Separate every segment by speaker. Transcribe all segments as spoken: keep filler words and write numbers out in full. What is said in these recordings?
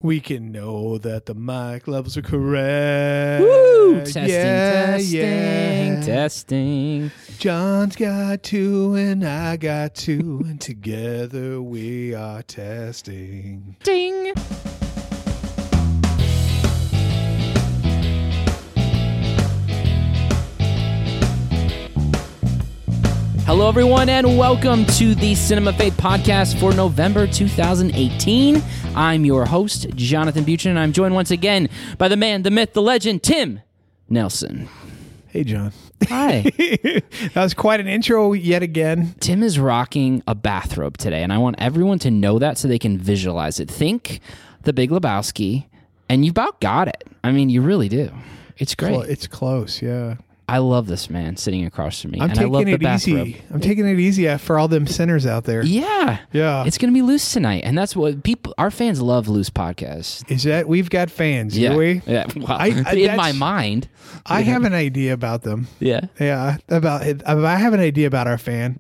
Speaker 1: We can know that the mic levels are correct.
Speaker 2: Woo! Testing,
Speaker 1: yeah,
Speaker 2: testing,
Speaker 1: yeah.
Speaker 2: testing.
Speaker 1: John's got two and I got two, and together we are testing.
Speaker 2: Ding. Hello, everyone, and welcome to the Cinema Faith Podcast for November two thousand eighteen. I'm your host, Jonathan Buchanan, and I'm joined once again by the man, the myth, the legend, Tim Nelson.
Speaker 1: Hey, John.
Speaker 2: Hi.
Speaker 1: That was quite an intro yet again.
Speaker 2: Tim is rocking a bathrobe today, and I want everyone to know that so they can visualize it. Think The Big Lebowski, and you about got it. I mean, you really do. It's great.
Speaker 1: Well, it's close, yeah.
Speaker 2: I love this man sitting across from me,
Speaker 1: I'm
Speaker 2: and I love
Speaker 1: taking
Speaker 2: the
Speaker 1: it
Speaker 2: bathrobe.
Speaker 1: easy. I'm taking it easy for all them sinners out there.
Speaker 2: Yeah.
Speaker 1: Yeah.
Speaker 2: It's going to be loose tonight, and that's what people, our fans love loose podcasts.
Speaker 1: Is that we've got fans,
Speaker 2: Yeah.
Speaker 1: do we?
Speaker 2: Yeah. Well,
Speaker 1: I- I-
Speaker 2: in my
Speaker 1: that's-
Speaker 2: mind.
Speaker 1: I have an idea about them.
Speaker 2: Yeah.
Speaker 1: Yeah, about it. I have an idea about our fan.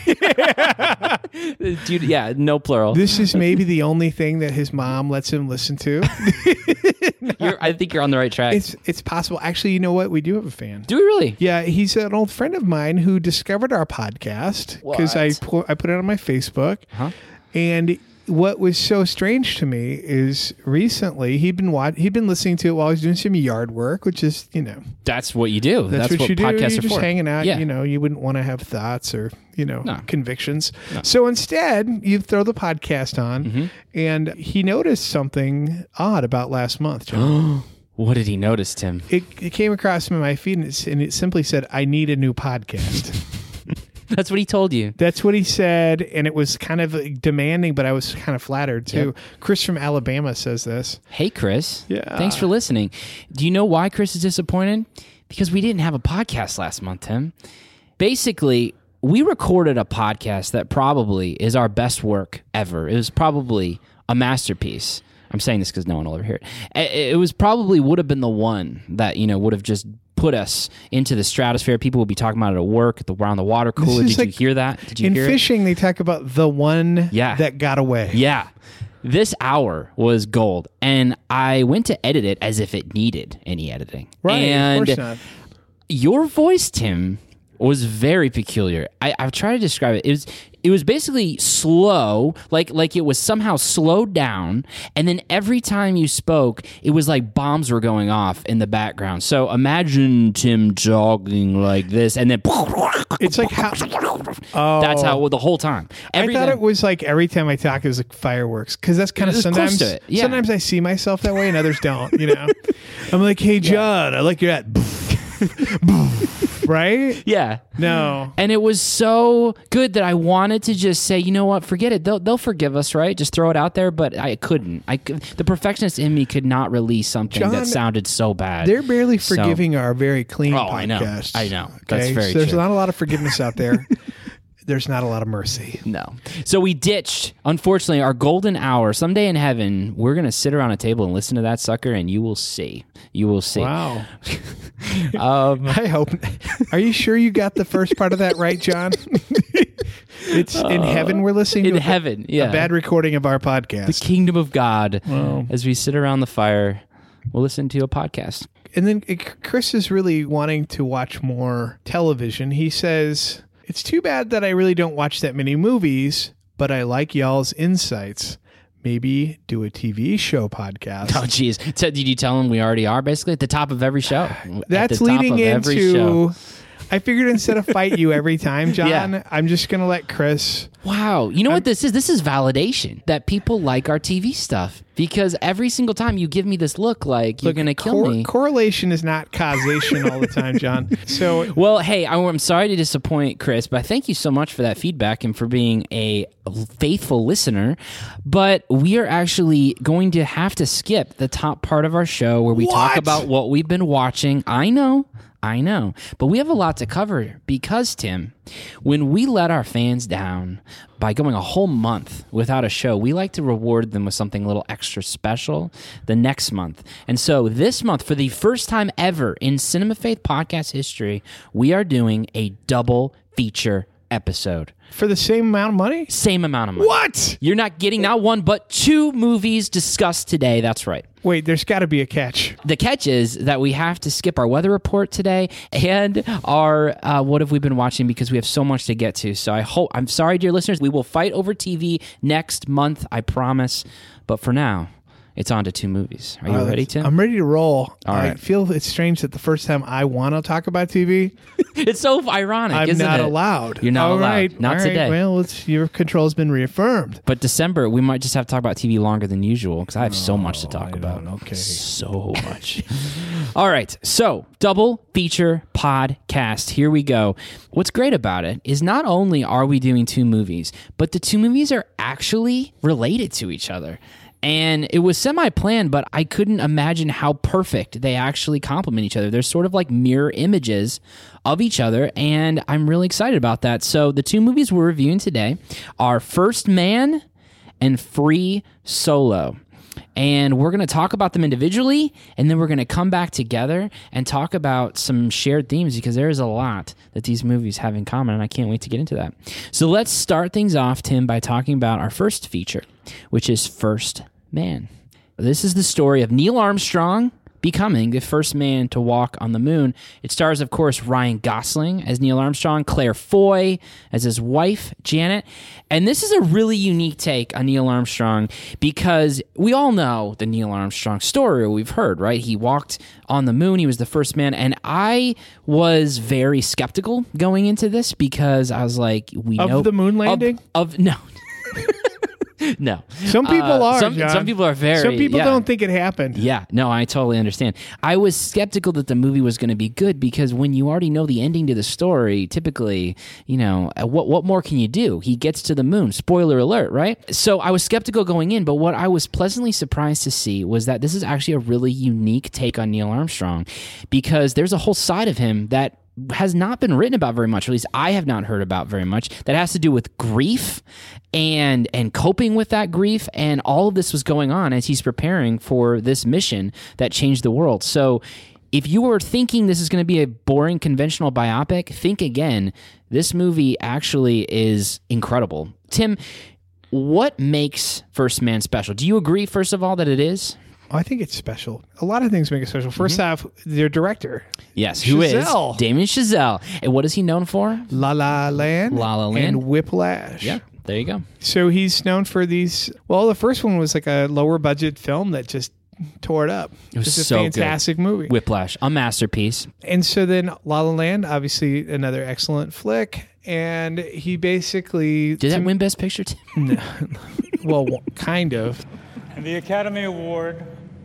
Speaker 2: Dude, yeah, no plural.
Speaker 1: This is maybe the only thing that his mom lets him listen to.
Speaker 2: You're, I think you're on the right track.
Speaker 1: It's it's possible. Actually, you know what? We do have a fan.
Speaker 2: Do we really?
Speaker 1: Yeah, he's an old friend of mine who discovered our podcast because I
Speaker 2: What?
Speaker 1: pu- I put it on my Facebook,
Speaker 2: Huh?
Speaker 1: and what was so strange to me is recently he'd been wa- he'd been listening to it while he was doing some yard work, which is you know
Speaker 2: That's what you do.
Speaker 1: that's, what, you do.
Speaker 2: podcasts
Speaker 1: You're
Speaker 2: are
Speaker 1: just
Speaker 2: for.
Speaker 1: hanging out.
Speaker 2: Yeah.
Speaker 1: You know, you wouldn't want to have thoughts or you know
Speaker 2: No.
Speaker 1: convictions.
Speaker 2: No.
Speaker 1: So instead, you throw the podcast on,
Speaker 2: Mm-hmm.
Speaker 1: and he noticed something odd about last month, John.
Speaker 2: What did he notice, Tim?
Speaker 1: It, it came across my feed, and it, and it simply said, "I need a new podcast."
Speaker 2: That's what he told you.
Speaker 1: That's what he said, and it was kind of demanding, but I was kind of flattered too.
Speaker 2: Yep.
Speaker 1: Chris from Alabama says this.
Speaker 2: Hey, Chris.
Speaker 1: Yeah.
Speaker 2: Thanks for listening. Do you know why Chris is disappointed? Because we didn't have a podcast last month, Tim. Basically, we recorded a podcast that probably is our best work ever. It was probably a masterpiece. I'm saying this because no one will ever hear it. It it was probably would have been the one that, you know, would have just put us into the stratosphere. People would be talking about it at work, at the, around the water cooler.
Speaker 1: is
Speaker 2: Did you
Speaker 1: like-
Speaker 2: hear that? Did you
Speaker 1: In
Speaker 2: hear it?
Speaker 1: fishing, they talk about the one
Speaker 2: Yeah.
Speaker 1: that got away.
Speaker 2: Yeah. This hour was gold, and I went to edit it as if it needed any editing.
Speaker 1: Right,
Speaker 2: and
Speaker 1: of course not.
Speaker 2: Your voice, Tim, was very peculiar. I, I've tried to describe it. It was it was basically slow, like like it was somehow slowed down, and then every time you spoke, it was like bombs were going off in the background. So imagine Tim talking like this, and then
Speaker 1: It's like how. Oh,
Speaker 2: that's how the whole time. Every
Speaker 1: I thought
Speaker 2: time-
Speaker 1: it was like every time I talk, it was like fireworks because that's kind of
Speaker 2: It was close
Speaker 1: sometimes.
Speaker 2: to it, yeah.
Speaker 1: Sometimes I see myself that way, and others don't. You know, I'm like, "Hey, John, I like your at." Right?
Speaker 2: yeah.
Speaker 1: No.
Speaker 2: And it was so good that I wanted to just say, you know what, forget it. They'll they'll forgive us, right? Just throw it out there. But I couldn't. I could, the perfectionist in me could not release something
Speaker 1: John,
Speaker 2: that sounded so bad.
Speaker 1: They're barely
Speaker 2: So-
Speaker 1: forgiving our very clean
Speaker 2: Oh,
Speaker 1: podcast.
Speaker 2: I know. I know. That's very
Speaker 1: so there's
Speaker 2: true.
Speaker 1: not a lot of forgiveness out there. There's not a lot of mercy.
Speaker 2: No. So we ditched, unfortunately, our golden hour. Someday in heaven, we're going to sit around a table and listen to that sucker, and you will see. You will see.
Speaker 1: Wow.
Speaker 2: Um,
Speaker 1: I hope. Are you sure you got the first part of that right, John? It's in heaven we're listening
Speaker 2: in
Speaker 1: to a-
Speaker 2: heaven, yeah.
Speaker 1: a bad recording of our
Speaker 2: the
Speaker 1: podcast.
Speaker 2: kingdom of God.
Speaker 1: Wow.
Speaker 2: As we sit around the fire, we'll listen to a podcast.
Speaker 1: And then uh, Chris is really wanting to watch more television. He says, "It's too bad that I really don't watch that many movies, but I like y'all's insights. Maybe do a T V show podcast."
Speaker 2: Oh, geez. So did you tell him we already are basically at the top of every show?
Speaker 1: That's
Speaker 2: at the top
Speaker 1: leading
Speaker 2: of every show.
Speaker 1: into. I figured instead of fight you every time, John,
Speaker 2: Yeah.
Speaker 1: I'm just going to let Chris.
Speaker 2: Wow. You know what this is? This is validation that people like our T V stuff because every single time you give me this look like you're
Speaker 1: Look,
Speaker 2: going to kill
Speaker 1: cor-
Speaker 2: me.
Speaker 1: Correlation is not causation all the time, John. So
Speaker 2: Well, hey, I- I'm sorry to disappoint Chris, but thank you so much for that feedback and for being a faithful listener. But we are actually going to have to skip the top part of our show where we talk
Speaker 1: What?
Speaker 2: about what we've been watching. I know. I know. But we have a lot to cover because, Tim, when we let our fans down by going a whole month without a show, we like to reward them with something a little extra special the next month. And so this month, for the first time ever in Cinema Faith podcast history, we are doing a double feature episode.
Speaker 1: For the same amount of money?
Speaker 2: Same amount of money.
Speaker 1: What?
Speaker 2: You're not getting not one, but two movies discussed today. That's right.
Speaker 1: Wait, there's got to be a catch.
Speaker 2: The catch is that we have to skip our weather report today and our uh, what have we been watching because we have so much to get to. So I hope, I'm sorry, dear listeners, we will fight over T V next month, I promise. But for now, it's on to two movies. Are you
Speaker 1: Uh,
Speaker 2: ready, Tim?
Speaker 1: I'm ready to roll.
Speaker 2: All
Speaker 1: I
Speaker 2: right.
Speaker 1: feel it's strange that the first time I want to talk about T V,
Speaker 2: It's so ironic,
Speaker 1: I'm
Speaker 2: isn't
Speaker 1: not
Speaker 2: it?
Speaker 1: allowed.
Speaker 2: You're not
Speaker 1: All
Speaker 2: allowed.
Speaker 1: right,
Speaker 2: Not
Speaker 1: all right.
Speaker 2: today.
Speaker 1: Well, it's, your control's been reaffirmed.
Speaker 2: But December, we might just have to talk about T V longer than usual because I have so much to talk
Speaker 1: I
Speaker 2: about.
Speaker 1: don't. Okay.
Speaker 2: So much. All right. So, double feature podcast. Here we go. What's great about it is not only are we doing two movies, but the two movies are actually related to each other. And it was semi-planned, but I couldn't imagine how perfect they actually complement each other. They're sort of like mirror images of each other, and I'm really excited about that. So the two movies we're reviewing today are First Man and Free Solo. And we're going to talk about them individually, and then we're going to come back together and talk about some shared themes because there is a lot that these movies have in common, and I can't wait to get into that. So let's start things off, Tim, by talking about our first feature, which is First Man. This is the story of Neil Armstrong becoming the first man to walk on the moon. It stars, of course, Ryan Gosling as Neil Armstrong, Claire Foy as his wife, Janet. And this is a really unique take on Neil Armstrong because we all know the Neil Armstrong story we've heard, right? He walked on the moon. He was the first man. And I was very skeptical going into this because I was like, we
Speaker 1: Of
Speaker 2: know...
Speaker 1: the moon landing?
Speaker 2: Of, of no. No.
Speaker 1: Some people
Speaker 2: Uh,
Speaker 1: are,
Speaker 2: some,
Speaker 1: John.
Speaker 2: some people are very...
Speaker 1: Some people
Speaker 2: yeah.
Speaker 1: don't think it happened.
Speaker 2: Yeah, no, I totally understand. I was skeptical that the movie was going to be good because when you already know the ending to the story, typically, you know, uh, what what more can you do? He gets to the moon. Spoiler alert, right? So I was skeptical going in, but what I was pleasantly surprised to see was that this is actually a really unique take on Neil Armstrong because there's a whole side of him that has not been written about very much, or at least I have not heard about very much, that has to do with grief and and coping with that grief, and all of this was going on as he's preparing for this mission that changed the world. So if you were thinking this is going to be a boring conventional biopic, think again. This movie actually is incredible. Tim, what makes First Man special? Do you agree, first of all, that it is?
Speaker 1: I think it's special. A lot of things make it special. First off, their director.
Speaker 2: Yes, who
Speaker 1: Chazelle.
Speaker 2: is Damien Chazelle. And what is he known for?
Speaker 1: La La Land.
Speaker 2: La La Land.
Speaker 1: And Whiplash.
Speaker 2: Yeah, there you go.
Speaker 1: So he's known for these. Well, the first one was like a lower budget film that just tore it up.
Speaker 2: It was
Speaker 1: It's a
Speaker 2: so good.
Speaker 1: fantastic movie.
Speaker 2: Whiplash, a masterpiece.
Speaker 1: And so then La La Land, obviously another excellent flick. And he basically...
Speaker 2: Did that win Best Picture, Tim?
Speaker 1: Well, kind of.
Speaker 3: And the Academy Award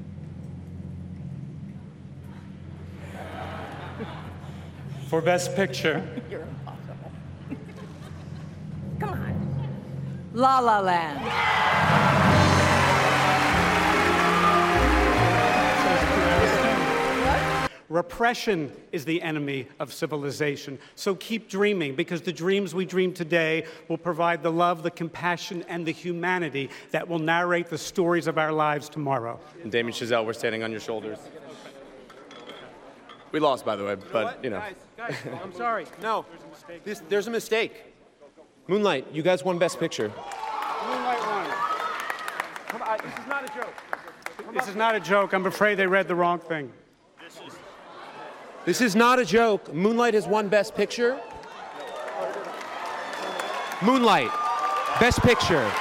Speaker 3: for Best Picture
Speaker 4: You're impossible. Come on. La La Land.
Speaker 5: Repression is the enemy of civilization. So keep dreaming, because the dreams we dream today will provide the love, the compassion, and the humanity that will narrate the stories of our lives tomorrow.
Speaker 6: And Damien Chazelle, we're standing on your shoulders. We lost, by the way, but, you know.
Speaker 7: Guys, guys, I'm sorry. No, this, there's a mistake. Moonlight, you guys won Best Picture.
Speaker 5: Moonlight won. Come on, this is not a joke. This is not a joke. I'm afraid they read the wrong thing.
Speaker 7: This is not a joke. Moonlight has won Best Picture. Moonlight, Best Picture.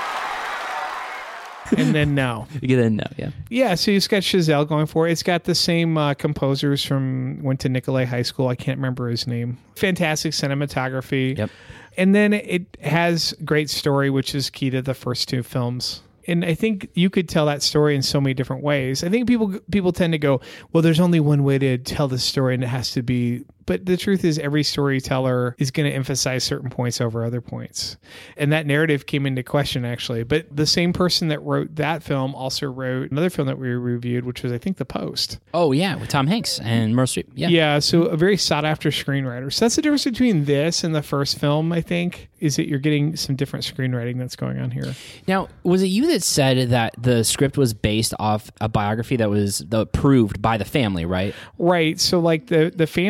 Speaker 1: And then no.
Speaker 2: You get in now, yeah.
Speaker 1: Yeah, so it's got Chazelle going for it. It's got the same uh, composers from, went to Nicolet High School. I can't remember his name. Fantastic cinematography.
Speaker 2: Yep.
Speaker 1: And then it has great story, which is key to the first two films. And I think you could tell that story in so many different ways. I think people people tend to go, well, there's only one way to tell the story, and it has to be. But the truth is, every storyteller is going to emphasize certain points over other points. And that narrative came into question, actually. But the same person that wrote that film also wrote another film that we reviewed, which was, I think, The Post.
Speaker 2: Oh, yeah, with Tom Hanks and Meryl Streep. Yeah.
Speaker 1: Yeah, so a very sought-after screenwriter. So that's the difference between this and the first film, I think, is that you're getting some different screenwriting that's going on here.
Speaker 2: Now, was it you that said that the script was based off a biography that was the, approved by the family, right?
Speaker 1: Right. So, like, the, the family... like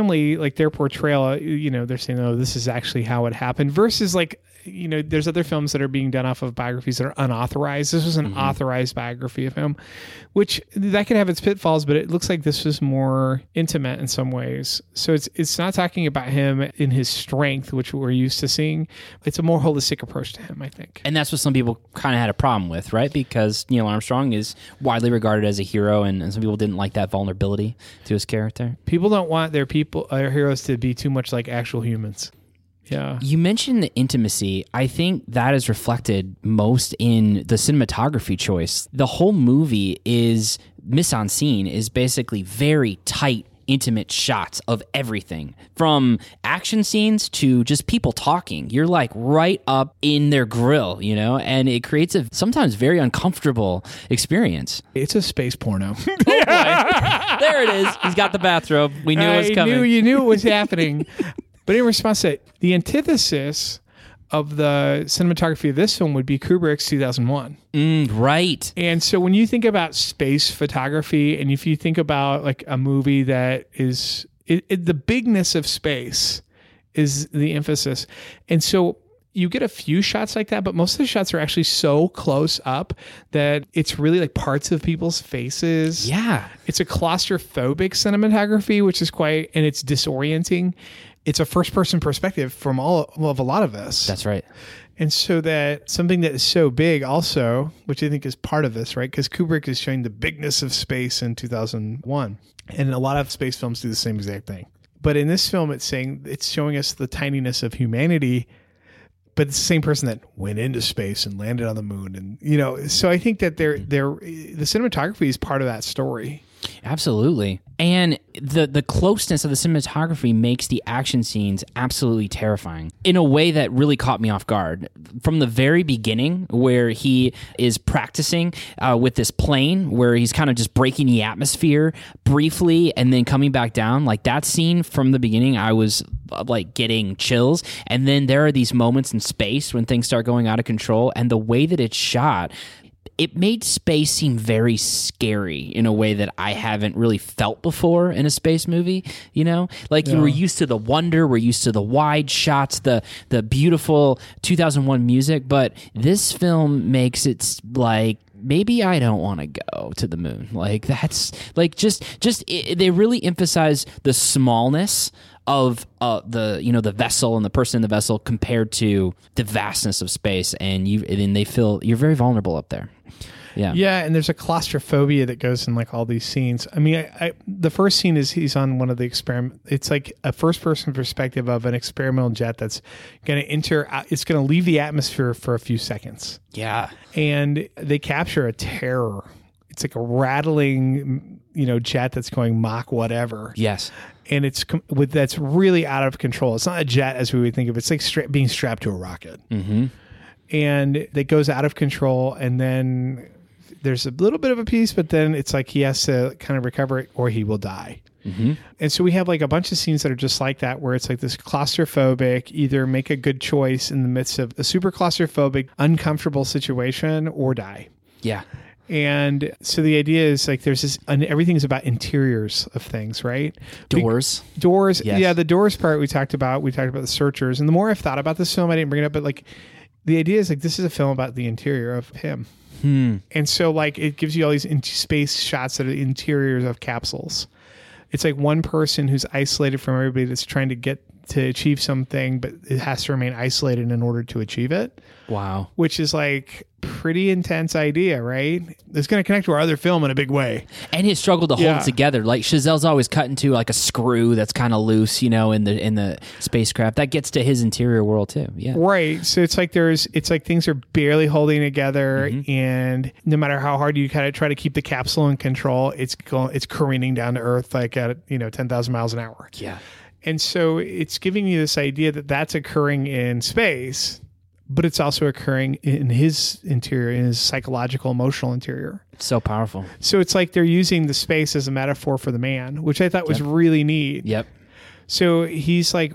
Speaker 1: like their portrayal, you know, they're saying, oh, this is actually how it happened versus like, you know, there's other films that are being done off of biographies that are unauthorized. This was an mm-hmm. authorized biography of him, which that could have its pitfalls, but it looks like this was more intimate in some ways. So it's it's not talking about him in his strength, which we're used to seeing. It's a more holistic approach to him, I think.
Speaker 2: And that's what some people kind of had a problem with, right? Because Neil Armstrong is widely regarded as a hero, and, and some people didn't like that vulnerability to his character.
Speaker 1: People don't want their people, their heroes to be too much like actual humans. Yeah.
Speaker 2: You mentioned the intimacy. I think that is reflected most in the cinematography choice. The whole movie is mise en scene is basically very tight, intimate shots of everything, from action scenes to just people talking. You're like right up in their grill, you know, and it creates a sometimes very uncomfortable experience.
Speaker 1: It's a space porno.
Speaker 2: Oh boy. There it is. He's got the bathrobe. We knew it was coming.
Speaker 1: I knew you knew it was happening. But in response to it, the antithesis of the cinematography of this film would be Kubrick's two thousand one.
Speaker 2: Mm, right.
Speaker 1: And so when you think about space photography, and if you think about like a movie that is, it, it, the bigness of space is the emphasis. And so you get a few shots like that, but most of the shots are actually so close up that it's really like parts of people's faces.
Speaker 2: Yeah.
Speaker 1: It's a claustrophobic cinematography, which is quite, and it's disorienting. It's a first-person perspective from all of a lot of us.
Speaker 2: That's right.
Speaker 1: And so that something that is so big also, which I think is part of this, right? Because Kubrick is showing the bigness of space in two thousand one. And a lot of space films do the same exact thing. But in this film, it's saying it's showing us the tininess of humanity, but it's the same person that went into space and landed on the moon. And, you know, so I think that they're, they're, the cinematography is part of that story.
Speaker 2: Absolutely. And the the closeness of the cinematography makes the action scenes absolutely terrifying in a way that really caught me off guard. From the very beginning, where he is practicing uh, with this plane, where he's kind of just breaking the atmosphere briefly and then coming back down, like that scene from the beginning, I was uh, like getting chills. And then there are these moments in space when things start going out of control, and the way that it's shot, it made space seem very scary in a way that I haven't really felt before in a space movie, you know? Like yeah. You were used to the wonder, we're used to the wide shots, the the beautiful two thousand one music, but this film makes it like maybe I don't want to go to the moon. Like that's like just just it, they really emphasize the smallness of uh, the you know the vessel and the person in the vessel compared to the vastness of space, and you and they feel you're very vulnerable up there. Yeah,
Speaker 1: yeah, and there's a claustrophobia that goes in like all these scenes. I mean, I, I, the first scene is he's on one of the experiment. It's like a first-person perspective of an experimental jet that's going to enter. It's going to leave the atmosphere for a few seconds.
Speaker 2: Yeah,
Speaker 1: and they capture a terror. It's like a rattling, you know, jet that's going Mach whatever.
Speaker 2: Yes.
Speaker 1: And it's with that's really out of control. It's not a jet as we would think of it. It's like stra- being strapped to a rocket.
Speaker 2: Mm-hmm.
Speaker 1: And it goes out of control, and then there's a little bit of a piece, but then it's like he has to kind of recover it or he will die.
Speaker 2: Mm-hmm.
Speaker 1: And so we have like a bunch of scenes that are just like that, where it's like this claustrophobic, either make a good choice in the midst of a super claustrophobic, uncomfortable situation or die.
Speaker 2: Yeah.
Speaker 1: And so the idea is like there's this, and everything's about interiors of things, right?
Speaker 2: Doors.
Speaker 1: Be- doors.
Speaker 2: Yes.
Speaker 1: Yeah, the doors part we talked about. We talked about the searchers. And the more I've thought about this film, I didn't bring it up, but like the idea is like this is a film about the interior of him.
Speaker 2: Hmm.
Speaker 1: And so like it gives you all these in- space shots that are interiors of capsules. It's like one person who's isolated from everybody that's trying to get to achieve something, but it has to remain isolated in order to achieve it.
Speaker 2: Wow.
Speaker 1: Which is like pretty intense idea, right? It's going to connect to our other film in a big way.
Speaker 2: And his struggle to hold
Speaker 1: Yeah.
Speaker 2: it together. Like Chazelle's always cut into like a screw that's kind of loose, you know, in the in the spacecraft. That gets to his interior world too. Yeah.
Speaker 1: Right. So it's like there's it's like things are barely holding together,
Speaker 2: Mm-hmm.
Speaker 1: and no matter how hard you kind of try to keep the capsule in control, it's going it's careening down to Earth like at, you know, ten thousand miles an hour.
Speaker 2: Yeah.
Speaker 1: And so it's giving you this idea that that's occurring in space, but it's also occurring in his interior, in his psychological, emotional interior.
Speaker 2: So powerful.
Speaker 1: So it's like they're using the space as a metaphor for the man, which I thought was
Speaker 2: Yep.
Speaker 1: really neat.
Speaker 2: Yep.
Speaker 1: So he's like,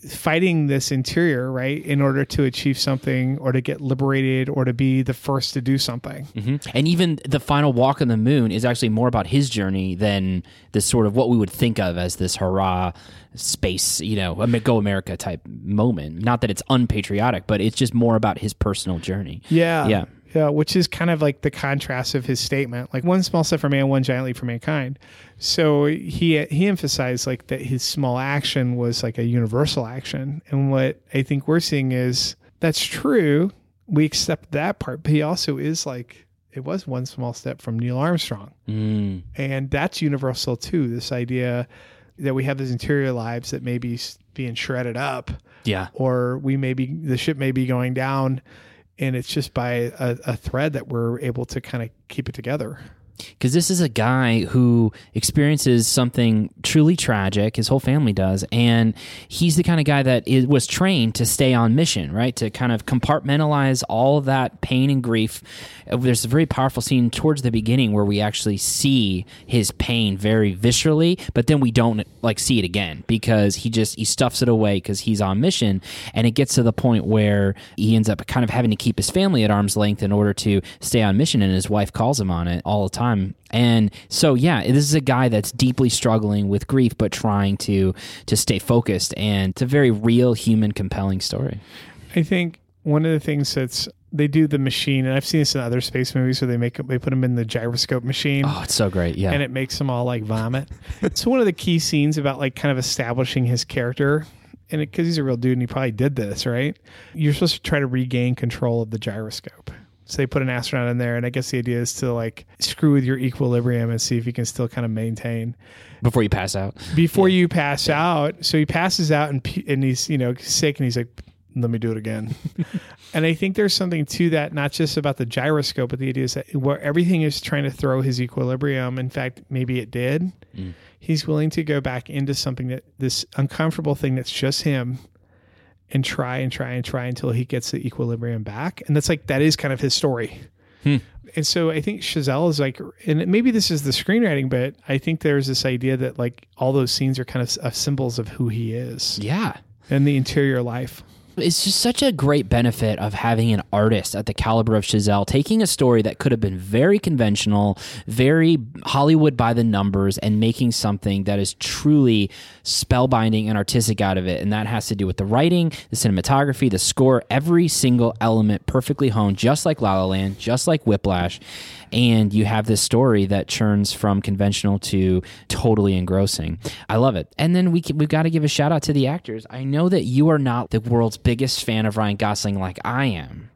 Speaker 1: fighting this interior, right, in order to achieve something or to get liberated or to be the first to do something.
Speaker 2: Mm-hmm. And even the final walk on the moon is actually more about his journey than this sort of what we would think of as this hurrah space, you know, go America type moment. Not that it's unpatriotic, but it's just more about his personal journey.
Speaker 1: Yeah.
Speaker 2: Yeah.
Speaker 1: Yeah, which is kind of like the contrast of his statement, like one small step for man, one giant leap for mankind. So he he emphasized like that his small action was like a universal action. And what I think we're seeing is that's true. We accept that part, but he also is like, it was one small step from Neil Armstrong.
Speaker 2: Mm.
Speaker 1: And that's universal too. This idea that we have these interior lives that may be being shredded up.
Speaker 2: Yeah.
Speaker 1: Or we may be, the ship may be going down. And it's just by a, a thread that we're able to kind of keep it together.
Speaker 2: Because this is a guy who experiences something truly tragic. His whole family does. And he's the kind of guy that is, was trained to stay on mission, right? To kind of compartmentalize all of that pain and grief. There's a very powerful scene towards the beginning where we actually see his pain very viscerally, but then we don't like see it again because he just, he stuffs it away because he's on mission. And it gets to the point where he ends up kind of having to keep his family at arm's length in order to stay on mission. And his wife calls him on it all the time. And so, yeah, this is a guy that's deeply struggling with grief, but trying to to stay focused. And it's a very real, human, compelling story.
Speaker 1: I think one of the things that's they do the machine, and I've seen this in other space movies where they make they put them in the gyroscope machine.
Speaker 2: Oh, it's so great, yeah.
Speaker 1: And it makes them all like vomit. It's one of the key scenes about like kind of establishing his character. And because he's a real dude and he probably did this, right? You're supposed to try to regain control of the gyroscope. So they put an astronaut in there, and I guess the idea is to like screw with your equilibrium and see if you can still kind of maintain
Speaker 2: before you pass out.
Speaker 1: Before yeah. you pass yeah. out, so he passes out and and he's you know sick, and he's like, "Let me do it again." And I think there's something to that, not just about the gyroscope, but the idea is that where everything is trying to throw his equilibrium. In fact, maybe it did. Mm. He's willing to go back into something that this uncomfortable thing that's just him. And try and try and try until he gets the equilibrium back. And that's like, that is kind of his story. Hmm. And so I think Chazelle is like, and maybe this is the screenwriting, but I think there's this idea that like all those scenes are kind of uh, symbols of who he is.
Speaker 2: Yeah.
Speaker 1: And the interior life.
Speaker 2: It's just such a great benefit of having an artist at the caliber of Chazelle taking a story that could have been very conventional, very Hollywood by the numbers, and making something that is truly spellbinding and artistic out of it. And that has to do with the writing, the cinematography, the score, every single element perfectly honed, just like La La Land, just like Whiplash. And you have this story that churns from conventional to totally engrossing. I love it. And then we can, we've got to give a shout out to the actors. I know that you are not the world's biggest fan of Ryan Gosling like I am,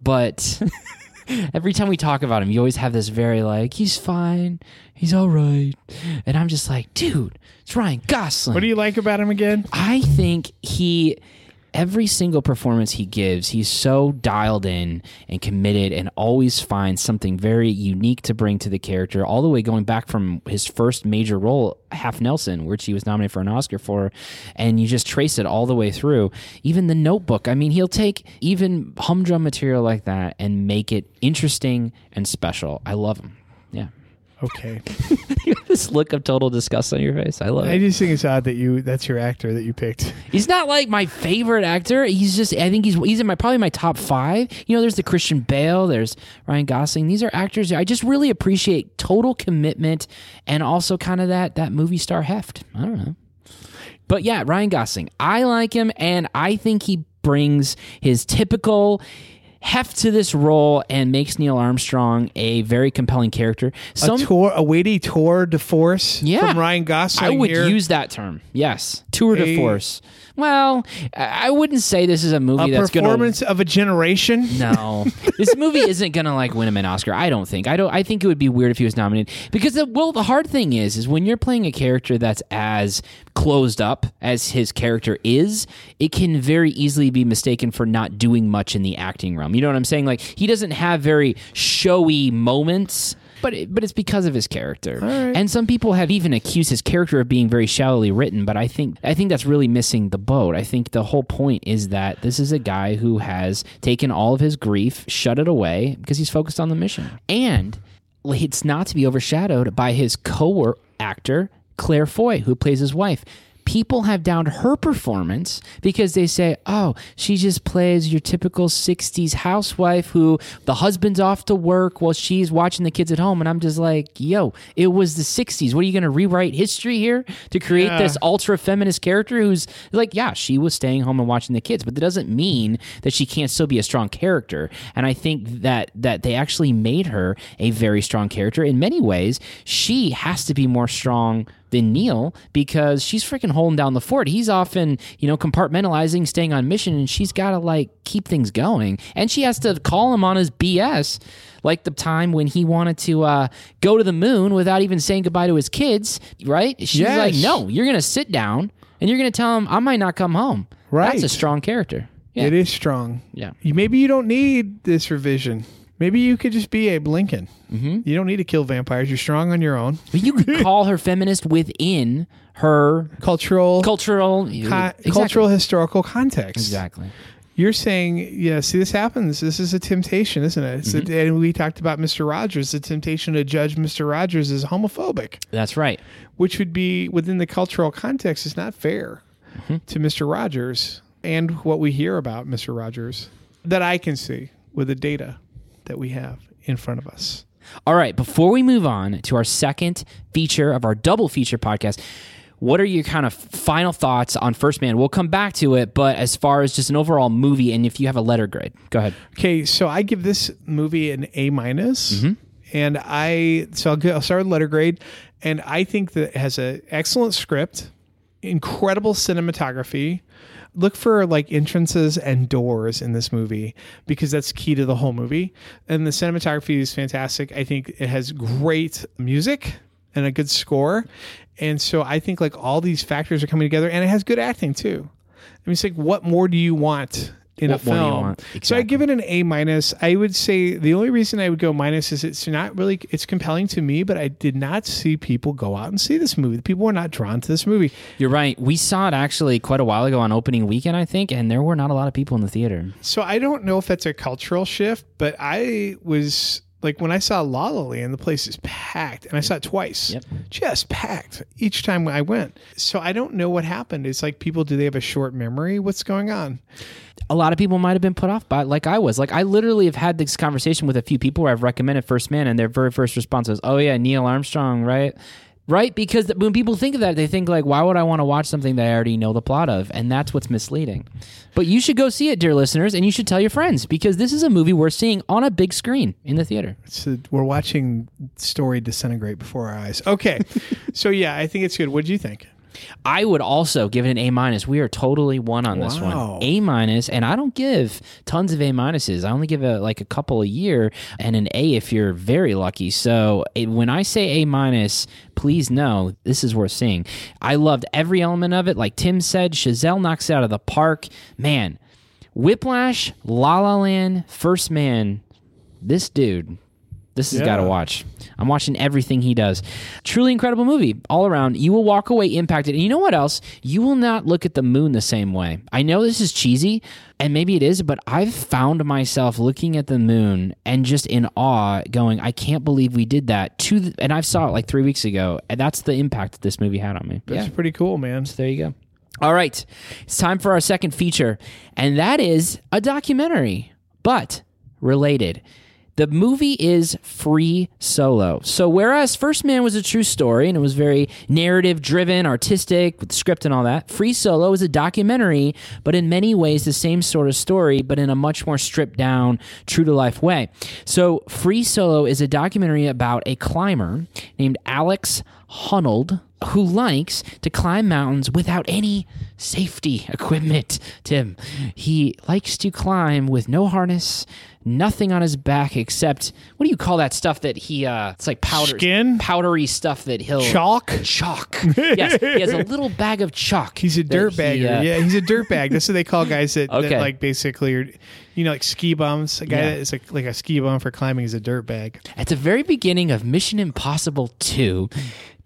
Speaker 2: but every time we talk about him, you always have this very like, he's fine, he's all right. And I'm just like, dude, it's Ryan Gosling.
Speaker 1: What do you like about him again?
Speaker 2: I think he... Every single performance he gives, he's so dialed in and committed and always finds something very unique to bring to the character, all the way going back from his first major role, Half Nelson, which he was nominated for an Oscar for, and you just trace it all the way through. Even The Notebook, I mean, he'll take even humdrum material like that and make it interesting and special. I love him. Yeah.
Speaker 1: Okay.
Speaker 2: You have this look of total disgust on your face. I love it.
Speaker 1: I just think it's odd that you that's your actor that you picked.
Speaker 2: He's not like my favorite actor. He's just, I think he's he's in my probably my top five. You know, there's the Christian Bale, there's Ryan Gosling. These are actors I just really appreciate total commitment and also kind of that that movie star heft. I don't know. But yeah, Ryan Gosling. I like him, and I think he brings his typical heft to this role and makes Neil Armstrong a very compelling character.
Speaker 1: Some, a tour, a weighty tour de force
Speaker 2: yeah,
Speaker 1: from Ryan Gosling.
Speaker 2: I would
Speaker 1: here.
Speaker 2: use that term. Yes, tour de force. Well, I wouldn't say this is a movie
Speaker 1: a
Speaker 2: that's going to
Speaker 1: performance of a generation.
Speaker 2: No, this movie isn't going to like win him an Oscar. I don't think. I don't. I think it would be weird if he was nominated because the, well, the hard thing is, is when you're playing a character that's as closed up as his character is, it can very easily be mistaken for not doing much in the acting realm. You know what I'm saying? Like he doesn't have very showy moments. But it, but it's because of his character,
Speaker 1: right.
Speaker 2: And some people have even accused his character of being very shallowly written. But I think I think that's really missing the boat. I think the whole point is that this is a guy who has taken all of his grief, shut it away because he's focused on the mission, and it's not to be overshadowed by his co-actor Claire Foy, who plays his wife. people have downed her performance because they say, oh, she just plays your typical sixties housewife who the husband's off to work while she's watching the kids at home. And I'm just like, yo, it was the sixties. What are you going to rewrite history here to create
Speaker 1: Yeah.
Speaker 2: this ultra feminist character who's like, yeah, she was staying home and watching the kids, but that doesn't mean that she can't still be a strong character. And I think that that they actually made her a very strong character. In many ways, she has to be more strong than Neil because she's freaking holding down the fort. He's often, you know, compartmentalizing, staying on mission, and she's got to like keep things going. And she has to call him on his B S, like the time when he wanted to uh, go to the moon without even saying goodbye to his kids, right? She's
Speaker 1: Yes.
Speaker 2: like, no, you're going to sit down and you're going to tell him I might not come home.
Speaker 1: Right.
Speaker 2: That's a strong character. Yeah.
Speaker 1: It is strong.
Speaker 2: Yeah.
Speaker 1: You, maybe you don't need this revision. Maybe you could just be Abe Lincoln. Mm-hmm. You don't need to kill vampires. You're strong on your own.
Speaker 2: But you could call her feminist within her
Speaker 1: Cultural,
Speaker 2: cultural,
Speaker 1: co-
Speaker 2: exactly.
Speaker 1: cultural, historical context.
Speaker 2: Exactly.
Speaker 1: You're saying, yeah, see, this happens. This is a temptation, isn't it? It's
Speaker 2: Mm-hmm.
Speaker 1: a, and we talked about Mister Rogers, the temptation to judge Mister Rogers as homophobic,
Speaker 2: That's right.
Speaker 1: which would be within the cultural context is not fair
Speaker 2: Mm-hmm.
Speaker 1: to Mister Rogers and what we hear about Mister Rogers that I can see with the data that we have in front of us.
Speaker 2: All right, before we move on to our second feature of our double feature podcast, what are your kind of final thoughts on First Man? We'll come back to it, but as far as just an overall movie, and if you have a letter grade, go ahead.
Speaker 1: Okay, so I give this movie an A minus, and I so I'll, go, I'll start with letter grade, and I think that it has an excellent script, incredible cinematography. Look for like entrances and doors in this movie because that's key to the whole movie. And the cinematography is fantastic. I think it has great music and a good score. And so I think like all these factors are coming together, and it has good acting too. I mean, it's like, what more do you want in
Speaker 2: What
Speaker 1: a
Speaker 2: more do you
Speaker 1: film?
Speaker 2: want?
Speaker 1: So I
Speaker 2: Exactly.
Speaker 1: give it an A minus. I would say the only reason I would go minus is it's not really, it's compelling to me, but I did not see people go out and see this movie. People were not drawn to this movie.
Speaker 2: You're right. We saw it actually quite a while ago on opening weekend, I think, and there were not a lot of people in the theater.
Speaker 1: So I don't know if that's a cultural shift, but I was like, when I saw La La Land, the place is packed, and I saw it twice.
Speaker 2: Yep.
Speaker 1: Just packed each time I went. So I don't know what happened. It's like, people, do they have a short memory? What's going on?
Speaker 2: A lot of people might have been put off by it, like I was. Like, I literally have had this conversation with a few people where I've recommended First Man, and their very first response was, oh, yeah, Neil Armstrong, right? Right? Because th- when people think of that, they think, like, why would I want to watch something that I already know the plot of? And that's what's misleading. But you should go see it, dear listeners, and you should tell your friends, because this is a movie we're seeing on a big screen in the theater.
Speaker 1: So we're watching story disintegrate before our eyes. Okay. So yeah, I think it's good. What do you think?
Speaker 2: I would also give it an A minus. We are totally one on this
Speaker 1: Wow.
Speaker 2: one. A minus, and I don't give tons of A minuses. I only give a, like a couple a year, and an A if you're very lucky. So it, when I say A minus, please know this is worth seeing. I loved every element of it. Like Tim said, Chazelle knocks it out of the park. Man, Whiplash, La La Land, First Man. This dude. This has
Speaker 1: Yeah.
Speaker 2: got to watch. I'm watching everything he does. Truly incredible movie all around. You will walk away impacted. And you know what else? You will not look at the moon the same way. I know this is cheesy, and maybe it is, but I've found myself looking at the moon and just in awe going, I can't believe we did that. To the, and I saw it like three weeks ago, and that's the impact that this movie had on me.
Speaker 1: That's
Speaker 2: Yeah,
Speaker 1: pretty cool, man.
Speaker 2: so there you go. All right. It's time for our second feature, and that is a documentary, but related. The movie is Free Solo. So whereas First Man was a true story and it was very narrative driven, artistic, with script and all that, Free Solo is a documentary, but in many ways the same sort of story, but in a much more stripped down, true to life way. So Free Solo is a documentary about a climber named Alex Honnold, who likes to climb mountains without any safety equipment. Tim, he likes to climb with no harness, nothing on his back except, what do you call that stuff that he, uh, it's like powder,
Speaker 1: Skin?
Speaker 2: powdery stuff that he'll...
Speaker 1: Chalk?
Speaker 2: Chalk. Yes, he has a little bag of chalk.
Speaker 1: He's a
Speaker 2: that
Speaker 1: dirt
Speaker 2: he,
Speaker 1: bagger.
Speaker 2: uh,
Speaker 1: Yeah, he's a dirt bag. That's what they call guys that,
Speaker 2: Okay.
Speaker 1: that like basically are, you know, like ski bums. A guy
Speaker 2: Yeah.
Speaker 1: that is like, like a ski bum for climbing is a dirt bag.
Speaker 2: At the very beginning of Mission Impossible two,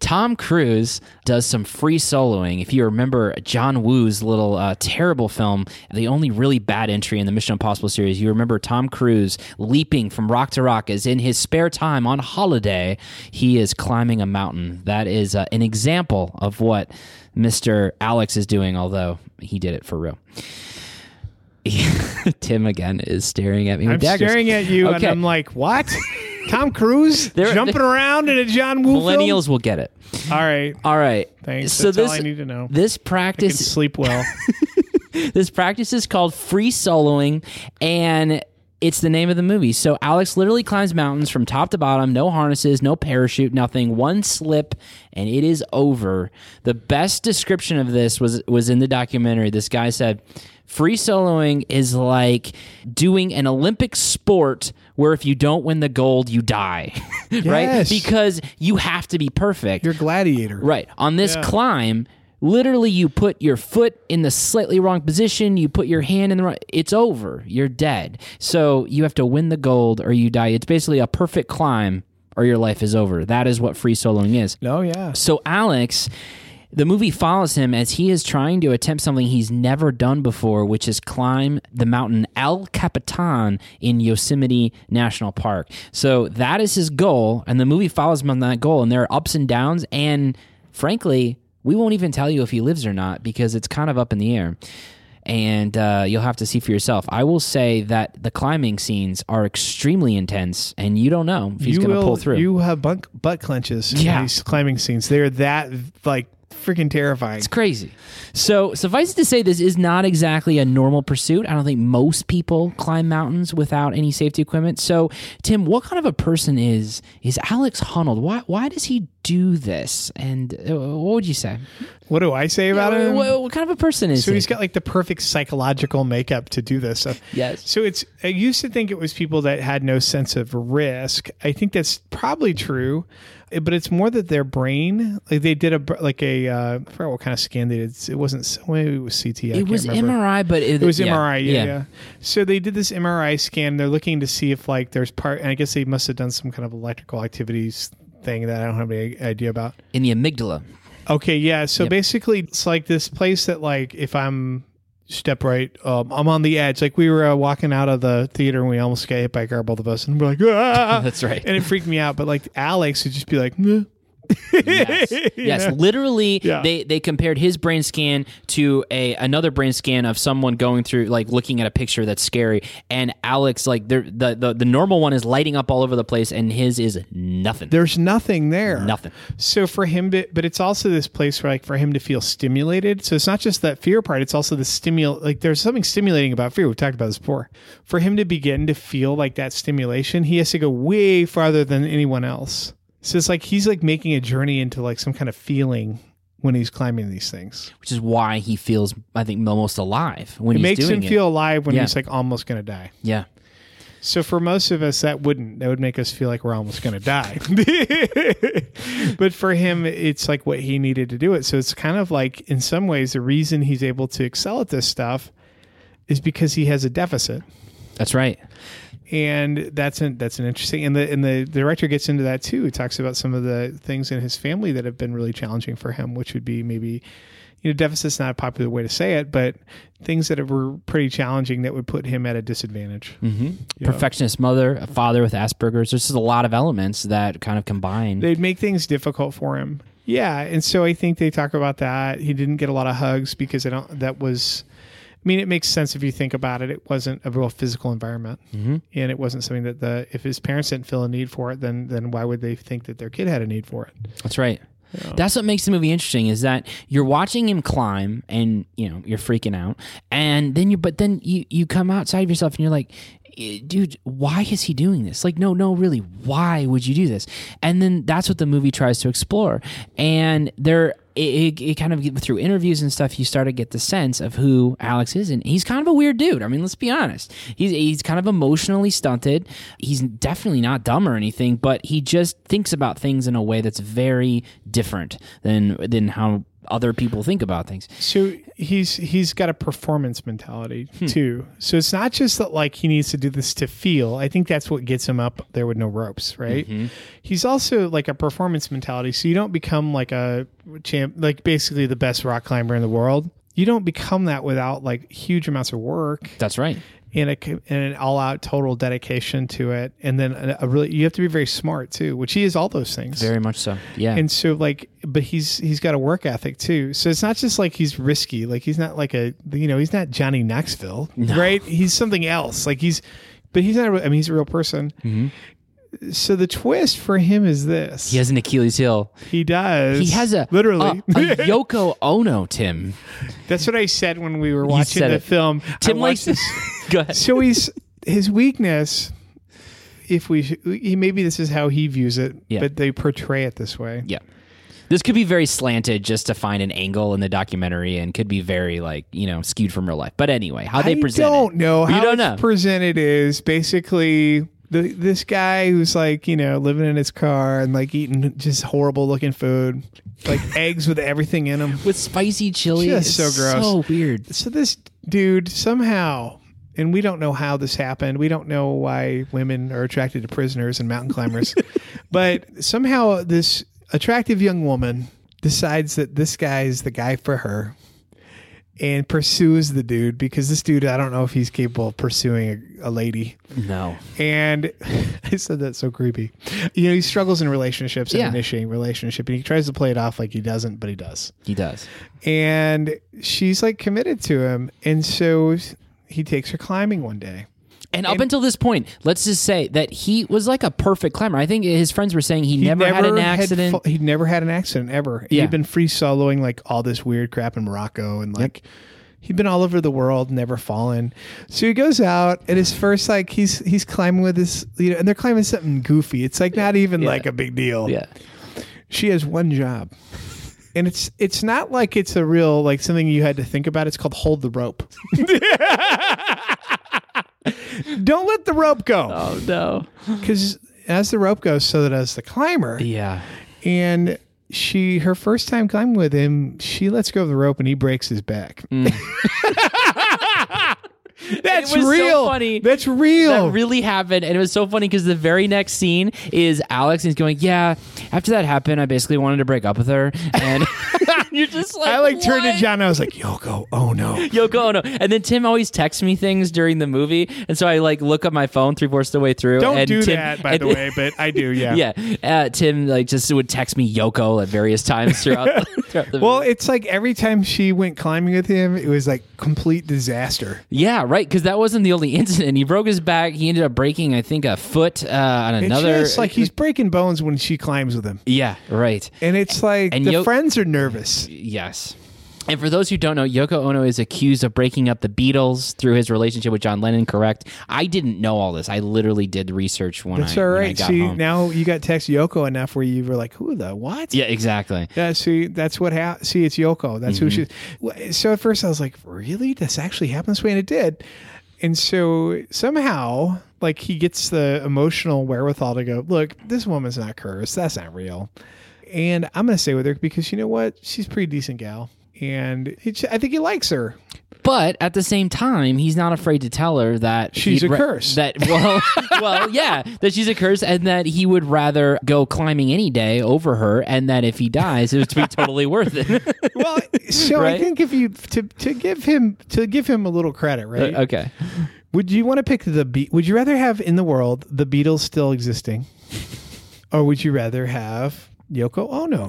Speaker 2: Tom Cruise does some free soloing. If you remember John Woo's little uh, terrible film, the only really bad entry in the Mission Impossible series, you remember Tom Cruise leaping from rock to rock as in his spare time on holiday, he is climbing a mountain. That is uh, an example of what Mister Alex is doing, although he did it for real. Tim again is staring at me with
Speaker 1: I'm
Speaker 2: daggers.
Speaker 1: staring at you,
Speaker 2: Okay.
Speaker 1: and I'm like, what? Tom Cruise
Speaker 2: They're-
Speaker 1: jumping
Speaker 2: they're-
Speaker 1: around in a John Woo
Speaker 2: Millennials will get it.
Speaker 1: film? All right.
Speaker 2: All right.
Speaker 1: Thanks.
Speaker 2: So
Speaker 1: That's
Speaker 2: this,
Speaker 1: all I need to know.
Speaker 2: This
Speaker 1: I can
Speaker 2: practice
Speaker 1: sleep well.
Speaker 2: This practice is called free soloing, and it's the name of the movie. So Alex literally climbs mountains from top to bottom, no harnesses, no parachute, nothing. One slip, and it is over. The best description of this was was in the documentary. This guy said, free soloing is like doing an Olympic sport where if you don't win the gold, you die, right?
Speaker 1: Yes.
Speaker 2: Because you have to be perfect.
Speaker 1: You're a gladiator.
Speaker 2: Right. On this
Speaker 1: Yeah.
Speaker 2: climb, literally you put your foot in the slightly wrong position, you put your hand in the wrong, it's over. You're dead. So you have to win the gold or you die. It's basically a perfect climb or your life is over. That is what free soloing is.
Speaker 1: Oh, yeah.
Speaker 2: So Alex, the movie follows him as he is trying to attempt something he's never done before, which is climb the mountain El Capitan in Yosemite National Park. So that is his goal, and the movie follows him on that goal, and there are ups and downs, and frankly, we won't even tell you if he lives or not because it's kind of up in the air. And uh, you'll have to see for yourself. I will say that the climbing scenes are extremely intense, and you don't know if he's going to pull through.
Speaker 1: You have butt, butt clenches
Speaker 2: Yeah.
Speaker 1: in these climbing scenes. They're that, like, freaking terrifying.
Speaker 2: It's crazy. So suffice it to say, this is not exactly a normal pursuit. I don't think most people climb mountains without any safety equipment. So, Tim, what kind of a person is is Alex Honnold? Why why does he do this? And uh, what would you say?
Speaker 1: What do I say about
Speaker 2: Yeah,
Speaker 1: him?
Speaker 2: what, what kind of a person is
Speaker 1: So
Speaker 2: he?
Speaker 1: he's got like the perfect psychological makeup to do this stuff.
Speaker 2: Yes.
Speaker 1: So it's, I used to think it was people that had no sense of risk. I think that's probably true, but it's more that their brain, like they did a, like a, uh, I forgot what kind of scan they did. It wasn't, maybe it was C T. I
Speaker 2: it
Speaker 1: can't
Speaker 2: was
Speaker 1: remember.
Speaker 2: M R I, but it,
Speaker 1: It was
Speaker 2: yeah,
Speaker 1: M R I, yeah, yeah. So they did this M R I scan. They're looking to see if like there's part, and I guess they must have done some kind of electrical activities thing that I don't have any idea about.
Speaker 2: In the amygdala.
Speaker 1: Okay, yeah. So
Speaker 2: Yep.
Speaker 1: basically, it's like this place that, like, if I'm step right, um, I'm on the edge. Like we were uh, walking out of the theater and we almost got hit by a car, both of us, and we're like, ah!
Speaker 2: That's right.
Speaker 1: And it freaked me out. But like Alex would just be like, meh.
Speaker 2: Yes, yes.
Speaker 1: know?
Speaker 2: Literally,
Speaker 1: Yeah.
Speaker 2: they they compared his brain scan to a another brain scan of someone going through, like looking at a picture that's scary. And Alex, like the the the normal one is lighting up all over the place, and his is nothing.
Speaker 1: There's nothing there.
Speaker 2: Nothing.
Speaker 1: So for him to, but it's also this place where, like, for him to feel stimulated. So it's not just that fear part. It's also the stimul. Like there's something stimulating about fear. We've talked about this before. For him to begin to feel like that stimulation, he has to go way farther than anyone else. So it's like he's like making a journey into like some kind of feeling when he's climbing these things.
Speaker 2: Which is why he feels, I think, most alive when
Speaker 1: It
Speaker 2: he's
Speaker 1: makes him
Speaker 2: doing it.
Speaker 1: feel alive when
Speaker 2: Yeah.
Speaker 1: he's like almost going to die.
Speaker 2: Yeah.
Speaker 1: So for most of us, that wouldn't. That would make us feel like we're almost going to die. But for him, it's like what he needed to do it. So it's kind of like, in some ways, the reason he's able to excel at this stuff is because he has a deficit.
Speaker 2: That's right.
Speaker 1: And that's an that's an interesting, and the and the director gets into that too. He talks about some of the things in his family that have been really challenging for him, which would be maybe, you know, deficit's not a popular way to say it, but things that were pretty challenging that would put him at a disadvantage.
Speaker 2: Mm-hmm.
Speaker 1: Yeah.
Speaker 2: Perfectionist mother, a father with Asperger's. There's just a lot of elements that kind of combine.
Speaker 1: They'd make things difficult for him. Yeah, and so I think they talk about that. He didn't get a lot of hugs because I don't. That was. I mean, it makes sense if you think about it. It wasn't a real physical environment,
Speaker 2: mm-hmm.
Speaker 1: and it wasn't something that the if his parents didn't feel a need for it, then then why would they think that their kid had a need for it?
Speaker 2: That's right.
Speaker 1: Yeah.
Speaker 2: That's what makes the movie interesting, is that you're watching him climb and, you know, you're freaking out. And then you, but then you, you come outside of yourself and you're like, dude, why is he doing this? Like, no, no, really, why would you do this? And then that's what the movie tries to explore. And there, it, it, it kind of, through interviews and stuff, you start to get the sense of who Alex is. And he's kind of a weird dude. I mean, let's be honest. He's, he's kind of emotionally stunted. He's definitely not dumb or anything, but he just thinks about things in a way that's very different than, than how other people think about things.
Speaker 1: So he's he's got a performance mentality too. So it's not just that like he needs to do this to feel. I think that's what gets him up there with no ropes, right?
Speaker 2: Mm-hmm.
Speaker 1: He's also like a performance mentality. So you don't become like a champ, like basically the best rock climber in the world. You don't become that without like huge amounts of work.
Speaker 2: That's right.
Speaker 1: And, a, and an all-out total dedication to it, and then a, a really you have to be very smart too, which he is all those things.
Speaker 2: Very much so. Yeah.
Speaker 1: And so like, but he's he's got a work ethic too. So it's not just like he's risky. Like he's not like a you know he's not Johnny Knoxville,
Speaker 2: No.
Speaker 1: right? He's something else. Like he's, but he's not. I mean, he's a real person.
Speaker 2: Mm-hmm.
Speaker 1: So the twist for him is this:
Speaker 2: he has an Achilles heel.
Speaker 1: He does.
Speaker 2: He has a
Speaker 1: literally
Speaker 2: a, a Yoko Ono. Tim.
Speaker 1: That's what I said when we were watching
Speaker 2: said
Speaker 1: the
Speaker 2: it.
Speaker 1: film.
Speaker 2: Tim
Speaker 1: I
Speaker 2: likes
Speaker 1: watched
Speaker 2: this. Go ahead.
Speaker 1: So he's his weakness. If we he, maybe this is how he views it,
Speaker 2: Yeah.
Speaker 1: but they portray it this way.
Speaker 2: Yeah. This could be very slanted just to find an angle in the documentary, and could be very like you know skewed from real life. But anyway, how they
Speaker 1: I
Speaker 2: present
Speaker 1: don't
Speaker 2: it.
Speaker 1: know
Speaker 2: You
Speaker 1: how
Speaker 2: don't
Speaker 1: it's
Speaker 2: know.
Speaker 1: presented is basically the this guy who's like you know living in his car and like eating just horrible looking food, like eggs with everything in them.
Speaker 2: With spicy chili.
Speaker 1: Just
Speaker 2: It's
Speaker 1: so gross.
Speaker 2: So weird.
Speaker 1: So this dude somehow, and we don't know how this happened. We don't know why women are attracted to prisoners and mountain climbers, but somehow this attractive young woman decides that this guy is the guy for her and pursues the dude because this dude, I don't know if he's capable of pursuing a, a lady.
Speaker 2: No.
Speaker 1: And I said that's so creepy. You know, he struggles in relationships and
Speaker 2: Yeah.
Speaker 1: initiating relationship, and he tries to play it off like he doesn't, but he does.
Speaker 2: He does.
Speaker 1: And she's like committed to him. And so he takes her climbing one day.
Speaker 2: And up until this point, let's just say that he was like a perfect climber. I think his friends were saying he, never, had an accident.
Speaker 1: Had, he'd never had an accident ever.
Speaker 2: Yeah.
Speaker 1: He'd been free soloing like all this weird crap in Morocco, and like he'd been all over the world, never fallen. So he goes out, and his first like he's he's climbing with his you know, and they're climbing something goofy. It's like not even
Speaker 2: Yeah.
Speaker 1: like a big deal.
Speaker 2: Yeah.
Speaker 1: She has one job. And it's it's not like it's a real like something you had to think about. It's called hold the rope. Don't let the rope go.
Speaker 2: Oh, no.
Speaker 1: Because as the rope goes, so that as the climber.
Speaker 2: Yeah.
Speaker 1: And she, her first time climbing with him, she lets go of the rope and he breaks his back.
Speaker 2: Mm.
Speaker 1: That's
Speaker 2: It was so
Speaker 1: real.
Speaker 2: funny.
Speaker 1: That's real.
Speaker 2: That really happened. And it was so funny because the very next scene is Alex and he's going, yeah, after that happened, I basically wanted to break up with her. And you're just like,
Speaker 1: I like turned to
Speaker 2: "What?"
Speaker 1: John and I was like, Yoko, oh no.
Speaker 2: Yoko Ono. And then Tim always texts me things during the movie. And so I like look up my phone three fourths of the way through.
Speaker 1: Don't
Speaker 2: and
Speaker 1: do
Speaker 2: Tim,
Speaker 1: that, by
Speaker 2: and-
Speaker 1: the way, but I do, yeah.
Speaker 2: Yeah. Uh, Tim like just would text me Yoko at various times throughout, throughout the
Speaker 1: Well,
Speaker 2: movie.
Speaker 1: it's like every time she went climbing with him, it was like complete disaster.
Speaker 2: Yeah, right. Because that wasn't the only incident. He broke his back. He ended up breaking, I think, a foot uh, on
Speaker 1: It's
Speaker 2: another.
Speaker 1: just like he's breaking bones when she climbs with him.
Speaker 2: Yeah, right.
Speaker 1: And it's like
Speaker 2: And
Speaker 1: the
Speaker 2: Yo-
Speaker 1: friends are nervous.
Speaker 2: Yes. And for those who don't know, Yoko Ono is accused of breaking up the Beatles through his relationship with John Lennon, correct? I didn't know all this. I literally did research when,
Speaker 1: That's
Speaker 2: I,
Speaker 1: all
Speaker 2: when I
Speaker 1: right.
Speaker 2: got
Speaker 1: See,
Speaker 2: home.
Speaker 1: now you got text Yoko enough where you were like, who the what?
Speaker 2: Yeah, exactly.
Speaker 1: Yeah, see, that's what happened. See, it's Yoko. That's
Speaker 2: Mm-hmm.
Speaker 1: who she. So at first I was like, really? This actually happens this way? And it did. And so somehow, like, he gets the emotional wherewithal to go, look, this woman's not cursed. That's not real. And I'm going to stay with her because you know what? She's a pretty decent gal. And he, I think he likes her.
Speaker 2: But at the same time, he's not afraid to tell her that
Speaker 1: She's
Speaker 2: he'd
Speaker 1: a curse.
Speaker 2: That well, well, yeah, that she's a curse, and that he would rather go climbing any day over her, and that if he dies, it would be totally worth it.
Speaker 1: Well, so
Speaker 2: Right?
Speaker 1: I think if you to to give him to give him a little credit, right?
Speaker 2: Okay.
Speaker 1: Would you want to pick the Be- Would you rather have in the world the Beatles still existing, or would you rather have Yoko Ono?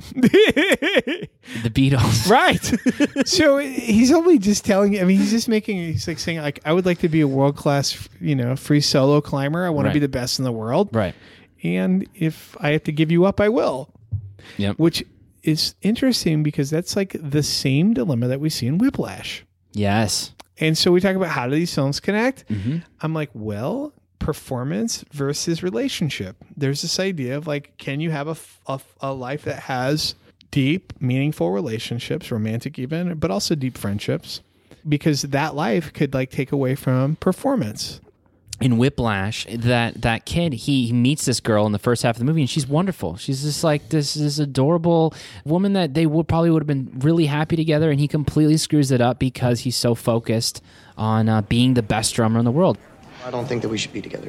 Speaker 2: The Beatles.
Speaker 1: Right. So he's only just telling. I mean, he's just making. He's like saying, like, I would like to be a world class, you know, free solo climber. I want
Speaker 2: Right.
Speaker 1: to be the best in the world.
Speaker 2: Right.
Speaker 1: And if I have to give you up, I will.
Speaker 2: Yep.
Speaker 1: Which is interesting because that's like the same dilemma that we see in Whiplash.
Speaker 2: Yes.
Speaker 1: And so we talk about how do these films connect?
Speaker 2: Mm-hmm.
Speaker 1: I'm like, well, performance versus relationship. There's this idea of like, can you have a, f- a f- a life that has deep, meaningful relationships, romantic even, but also deep friendships? Because that life could like take away from performance.
Speaker 2: in Whiplash, that that kid, he, he meets this girl in the first half of the movie, and she's wonderful. She's just like this this adorable woman that they would probably would have been really happy together, and he completely screws it up because he's so focused on uh, being the best drummer in the world.
Speaker 8: I don't think that we should be together.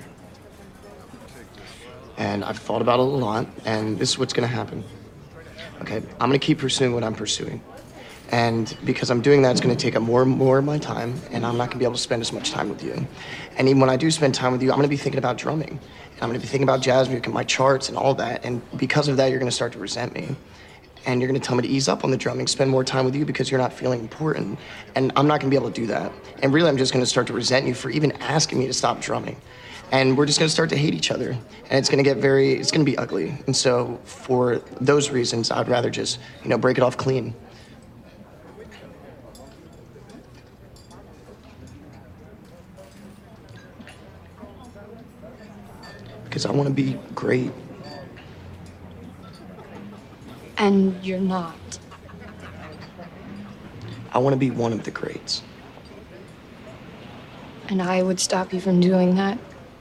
Speaker 8: And I've thought about it a lot, and this is what's going to happen. Okay, I'm going to keep pursuing what I'm pursuing. And because I'm doing that, it's going to take up more and more of my time, and I'm not going to be able to spend as much time with you. And even when I do spend time with you, I'm going to be thinking about drumming. And I'm going to be thinking about jazz music and my charts and all that. And because of that, you're going to start to resent me. And you're going to tell me to ease up on the drumming, spend more time with you because you're not feeling important. And I'm not going to be able to do that. And really, I'm just going to start to resent you for even asking me to stop drumming. And we're just going to start to hate each other. And it's going to get very, it's going to be ugly. And so for those reasons, I'd rather just, you know, break it off clean. Because I want to be great.
Speaker 9: And you're not.
Speaker 8: I want to be one of the greats.
Speaker 9: And I would stop you from doing that.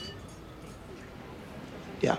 Speaker 8: Yeah.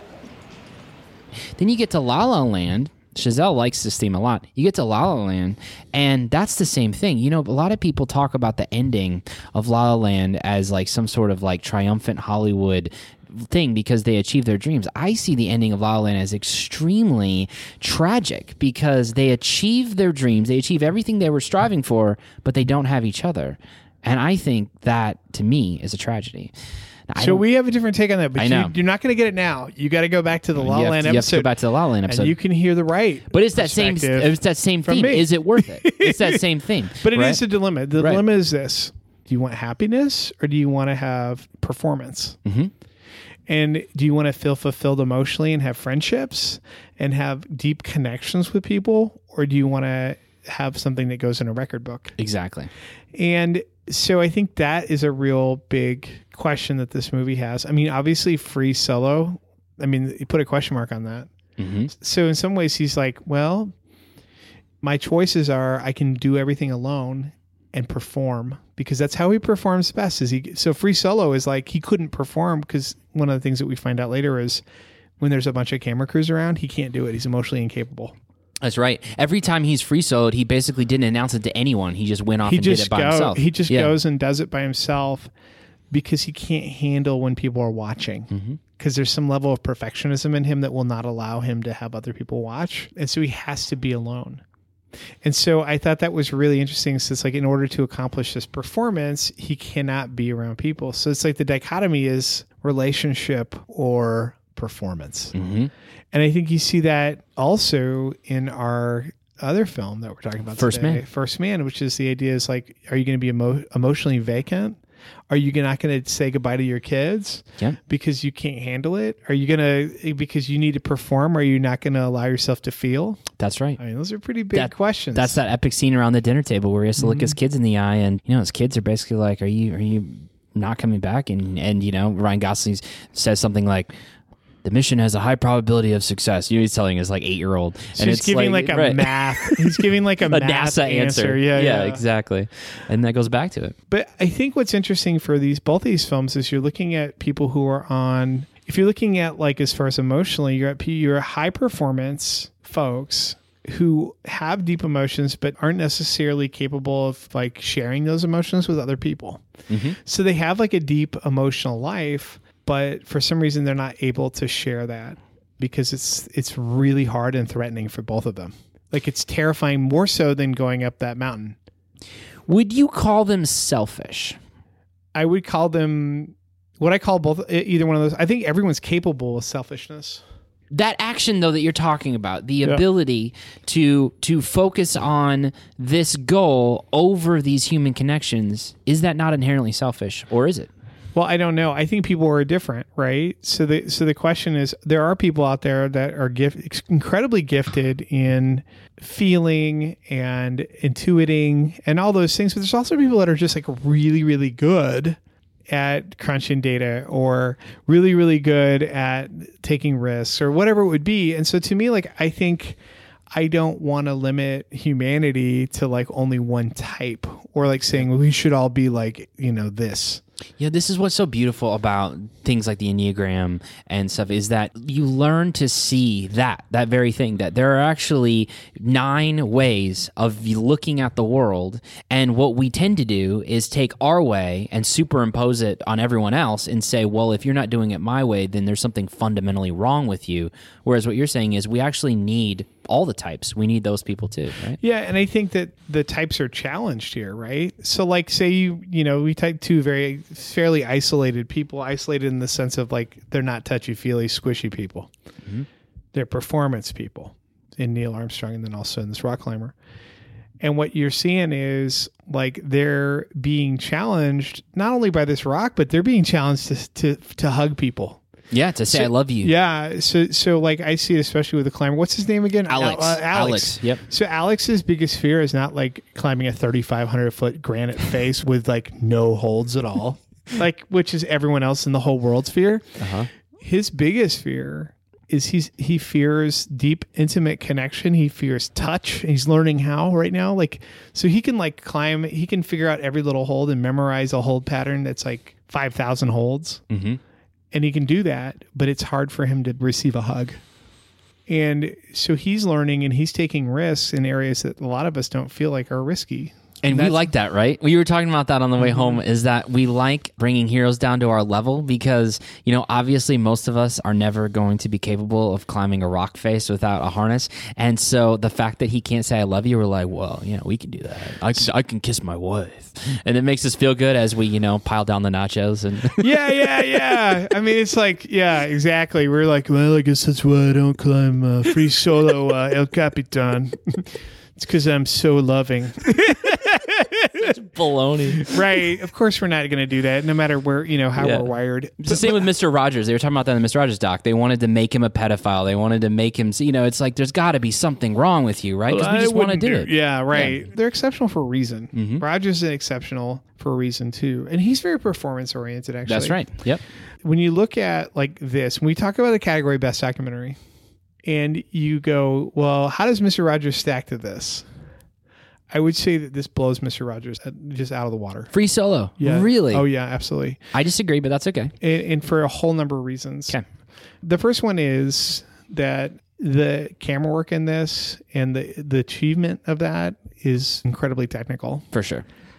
Speaker 2: Then you get to La La Land. Chazelle likes this theme a lot. You get to La La Land, and that's the same thing. You know, a lot of people talk about the ending of La La Land as like some sort of like triumphant Hollywood thing because they achieve their dreams. I see the ending of La La Land as extremely tragic because they achieve their dreams, they achieve everything they were striving for, but they don't have each other. And I think that, to me, is a tragedy. Now,
Speaker 1: so we have a different take on that, but
Speaker 2: I know.
Speaker 1: You, you're not going to get it now. You got to go back to the La La
Speaker 2: you have,
Speaker 1: Land
Speaker 2: to, you have
Speaker 1: episode.
Speaker 2: to go back to the La La Land episode.
Speaker 1: And you can hear the right
Speaker 2: But it's that same it's that same theme.
Speaker 1: me.
Speaker 2: Is it worth it? It's that same theme.
Speaker 1: But it
Speaker 2: right?
Speaker 1: is a dilemma. The
Speaker 2: Right.
Speaker 1: dilemma is this. Do you want happiness or do you want to have performance?
Speaker 2: Mm-hmm.
Speaker 1: And do you want to feel fulfilled emotionally and have friendships and have deep connections with people? Or do you want to have something that goes in a record book?
Speaker 2: Exactly.
Speaker 1: And so I think that is a real big question that this movie has. I mean, obviously Free Solo, I mean, you put a question mark on that.
Speaker 2: Mm-hmm.
Speaker 1: So in some ways he's like, well, my choices are I can do everything alone and perform because that's how he performs best. Is he? So Free Solo is like he couldn't perform because one of the things that we find out later is when there's a bunch of camera crews around, he can't do it. He's emotionally incapable.
Speaker 2: That's right. Every time he's free soloed, he basically didn't announce it to anyone. He just went off
Speaker 1: He
Speaker 2: and did
Speaker 1: just
Speaker 2: it by
Speaker 1: go,
Speaker 2: himself.
Speaker 1: He just
Speaker 2: Yeah.
Speaker 1: goes and does it by himself because he can't handle when people are watching. Because
Speaker 2: Mm-hmm.
Speaker 1: there's some level of perfectionism in him that will not allow him to have other people watch. And so he has to be alone. And so I thought that was really interesting. So it's like in order to accomplish this performance, he cannot be around people. So it's like the dichotomy is relationship or performance.
Speaker 2: Mm-hmm.
Speaker 1: And I think you see that also in our other film that we're talking about
Speaker 2: First
Speaker 1: today,
Speaker 2: Man.
Speaker 1: First Man, which is the idea is like, are you going to be emo- emotionally vacant? Are you not going to say goodbye to your kids
Speaker 2: Yeah.
Speaker 1: because you can't handle it? Are you going to, because you need to perform? Are you not going to allow yourself to feel?
Speaker 2: That's right.
Speaker 1: I mean, those are pretty big
Speaker 2: That-
Speaker 1: questions.
Speaker 2: That's that epic scene around the dinner table where he has to look
Speaker 1: Mhm.
Speaker 2: his kids in the eye, and you know his kids are basically like, "Are you, are you not coming back?" And and you know Ryan Gosling says something like, "The mission has a high probability of success." You know, he's telling his like eight year old,
Speaker 1: So
Speaker 2: and
Speaker 1: he's
Speaker 2: it's
Speaker 1: giving like, a
Speaker 2: right.
Speaker 1: math. He's giving like a,
Speaker 2: a
Speaker 1: math
Speaker 2: NASA answer.
Speaker 1: Yeah,
Speaker 2: yeah,
Speaker 1: yeah,
Speaker 2: exactly. And that goes back to it.
Speaker 1: But I think what's interesting for these both these films is you're looking at people who are on. If you're looking at like as far as emotionally, you're at P- you're high performance folks who have deep emotions but aren't necessarily capable of like sharing those emotions with other people.
Speaker 2: Mm-hmm.
Speaker 1: So they have like a deep emotional life, but for some reason they're not able to share that because it's it's really hard and threatening for both of them. Like it's terrifying more so than going up that mountain.
Speaker 2: Would you call them selfish?
Speaker 1: I would call them what I call both either one of those. I think everyone's capable of selfishness.
Speaker 2: That action though that you're talking about, the
Speaker 1: Yeah.
Speaker 2: ability to to focus on this goal over these human connections, is that not inherently selfish, or is it?
Speaker 1: Well, I don't know. I think people are different, right? So the so the question is, there are people out there that are gift, incredibly gifted in feeling and intuiting and all those things, but there's also people that are just like really, really good at crunching data or really, really good at taking risks or whatever it would be. And so to me, like, I think I don't want to limit humanity to like only one type or like saying, well, we should all be like, you know, this.
Speaker 2: Yeah, this is what's so beautiful about things like the Enneagram and stuff is that you learn to see that, that very thing, that there are actually nine ways of looking at the world. And what we tend to do is take our way and superimpose it on everyone else and say, well, if you're not doing it my way, then there's something fundamentally wrong with you. Whereas what you're saying is we actually need all the types. We need those people too, right?
Speaker 1: Yeah, and I think that the types are challenged here, right? So like say you, you know, we type two very fairly isolated people, isolated in the sense of like they're not touchy-feely, squishy people. Mm-hmm. They're performance people in Neil Armstrong and then also in this rock climber. And what you're seeing is like they're being challenged not only by this rock, but they're being challenged to to, to hug people.
Speaker 2: Yeah, to say
Speaker 1: so,
Speaker 2: I love you.
Speaker 1: Yeah, so so like I see it especially with the climber. What's his name again?
Speaker 2: Alex.
Speaker 1: Al- uh, Alex.
Speaker 2: Alex. Yep.
Speaker 1: So Alex's biggest fear is not like climbing a thirty-five hundred foot granite face with like no holds at all, like which is everyone else in the whole world's fear.
Speaker 2: Uh-huh.
Speaker 1: His biggest fear is he's he fears deep, intimate connection. He fears touch. He's learning how right now. Like so he can like climb. He can figure out every little hold and memorize a hold pattern that's like five thousand holds.
Speaker 2: Mm-hmm.
Speaker 1: And he can do that, but it's hard for him to receive a hug. And so he's learning and he's taking risks in areas that a lot of us don't feel like are risky.
Speaker 2: And we like that, right? We were talking about that on the way mm-hmm. home, is that we like bringing heroes down to our level because, you know, obviously most of us are never going to be capable of climbing a rock face without a harness. And so the fact that he can't say I love you, we're like, well, you know, we can do that. I can, I can kiss my wife. And it makes us feel good as we, you know, pile down the nachos. And
Speaker 1: yeah, yeah, yeah. I mean, it's like, yeah, exactly. We're like, well, I guess that's why I don't climb uh, free solo uh, El Capitan. It's because I'm so loving.
Speaker 2: Such baloney.
Speaker 1: Right. Of course we're not going to do that, no matter where, you know, how
Speaker 2: yeah.
Speaker 1: we're wired.
Speaker 2: It's the same with Mister Rogers. They were talking about that in the Mister Rogers doc. They wanted to make him a pedophile. They wanted to make him, you know, it's like there's got to be something wrong with you, right? Because we just want to do, do it.
Speaker 1: Yeah, right. Yeah. They're exceptional for a reason.
Speaker 2: Mm-hmm.
Speaker 1: Rogers is exceptional for a reason, too. And he's very performance-oriented, actually.
Speaker 2: That's right. Yep.
Speaker 1: When you look at, like, this, when we talk about the category Best Documentary, and you go, well, how does Mister Rogers stack to this? I would say that this blows Mister Rogers just out of the water.
Speaker 2: Free Solo.
Speaker 1: Yeah.
Speaker 2: Really?
Speaker 1: Oh, yeah, absolutely.
Speaker 2: I disagree, but that's okay.
Speaker 1: And, and for a whole number of reasons.
Speaker 2: Okay.
Speaker 1: The first one is that the camera work in this and the, the achievement of that is incredibly technical.
Speaker 2: For sure.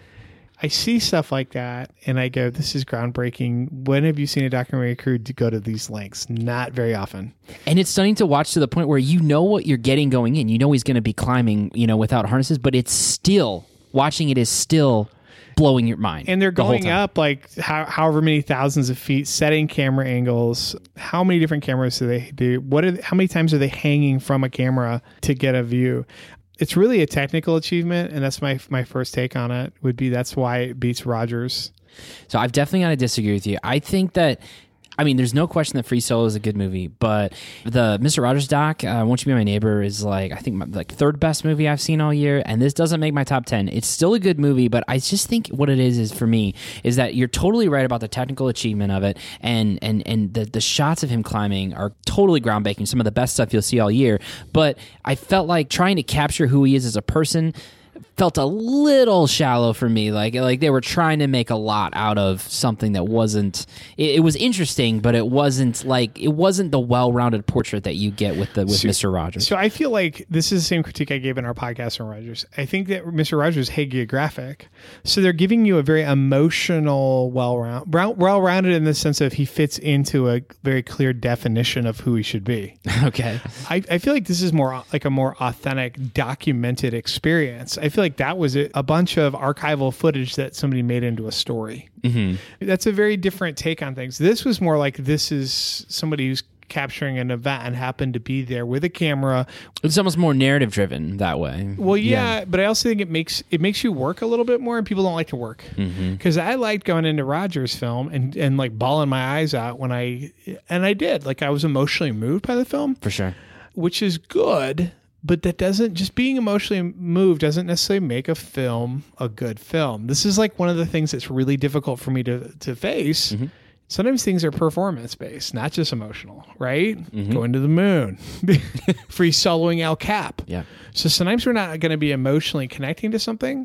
Speaker 1: I see stuff like that and I go, this is groundbreaking. When have you seen a documentary crew to go to these lengths? Not very often.
Speaker 2: And it's stunning to watch to the point where you know what you're getting going in. You know he's going to be climbing, you know, without harnesses, but it's still, watching it is still blowing your mind.
Speaker 1: And they're
Speaker 2: the
Speaker 1: going up like how, however many thousands of feet, setting camera angles. How many different cameras do they do? What are, how many times are they hanging from a camera to get a view? It's really a technical achievement, and that's my my first take on it, would be that's why it beats Rogers.
Speaker 2: So I've definitely got to disagree with you. I think that, I mean, there's no question that Free Solo is a good movie, but the Mister Rogers doc, uh, Won't You Be My Neighbor, is like, I think, my, like third best movie I've seen all year, and this doesn't make my top ten. It's still a good movie, but I just think what it is is for me is that you're totally right about the technical achievement of it, and and and the, the shots of him climbing are totally groundbreaking, some of the best stuff you'll see all year, but I felt like trying to capture who he is as a person felt a little shallow for me. Like like they were trying to make a lot out of something that wasn't. It, it was interesting, but it wasn't like it wasn't the well-rounded portrait that you get with the with
Speaker 1: so,
Speaker 2: Mister Rogers.
Speaker 1: So I feel like this is the same critique I gave in our podcast on Rogers. I think that Mister Rogers is hagiographic, so they're giving you a very emotional, well-round, well-rounded in the sense of he fits into a very clear definition of who he should be.
Speaker 2: Okay,
Speaker 1: I, I feel like this is more like a more authentic, documented experience. I feel like that was a bunch of archival footage that somebody made into a story.
Speaker 2: Mm-hmm.
Speaker 1: That's a very different take on things. This was more like this is somebody who's capturing an event and happened to be there with a camera.
Speaker 2: It's almost more narrative driven that way.
Speaker 1: Well, yeah, yeah, but I also think it makes it makes you work a little bit more, and people don't like to work. Because mm-hmm. I liked going into Rogers' film and and like bawling my eyes out when I and I did. Like I was emotionally moved by the film
Speaker 2: for sure,
Speaker 1: which is good. But that doesn't, just being emotionally moved doesn't necessarily make a film a good film. This is like one of the things that's really difficult for me to, to face. Mm-hmm. Sometimes things are performance-based, not just emotional, right? Mm-hmm. Going to the moon, free soloing El Cap.
Speaker 2: Yeah.
Speaker 1: So sometimes we're not going to be emotionally connecting to something,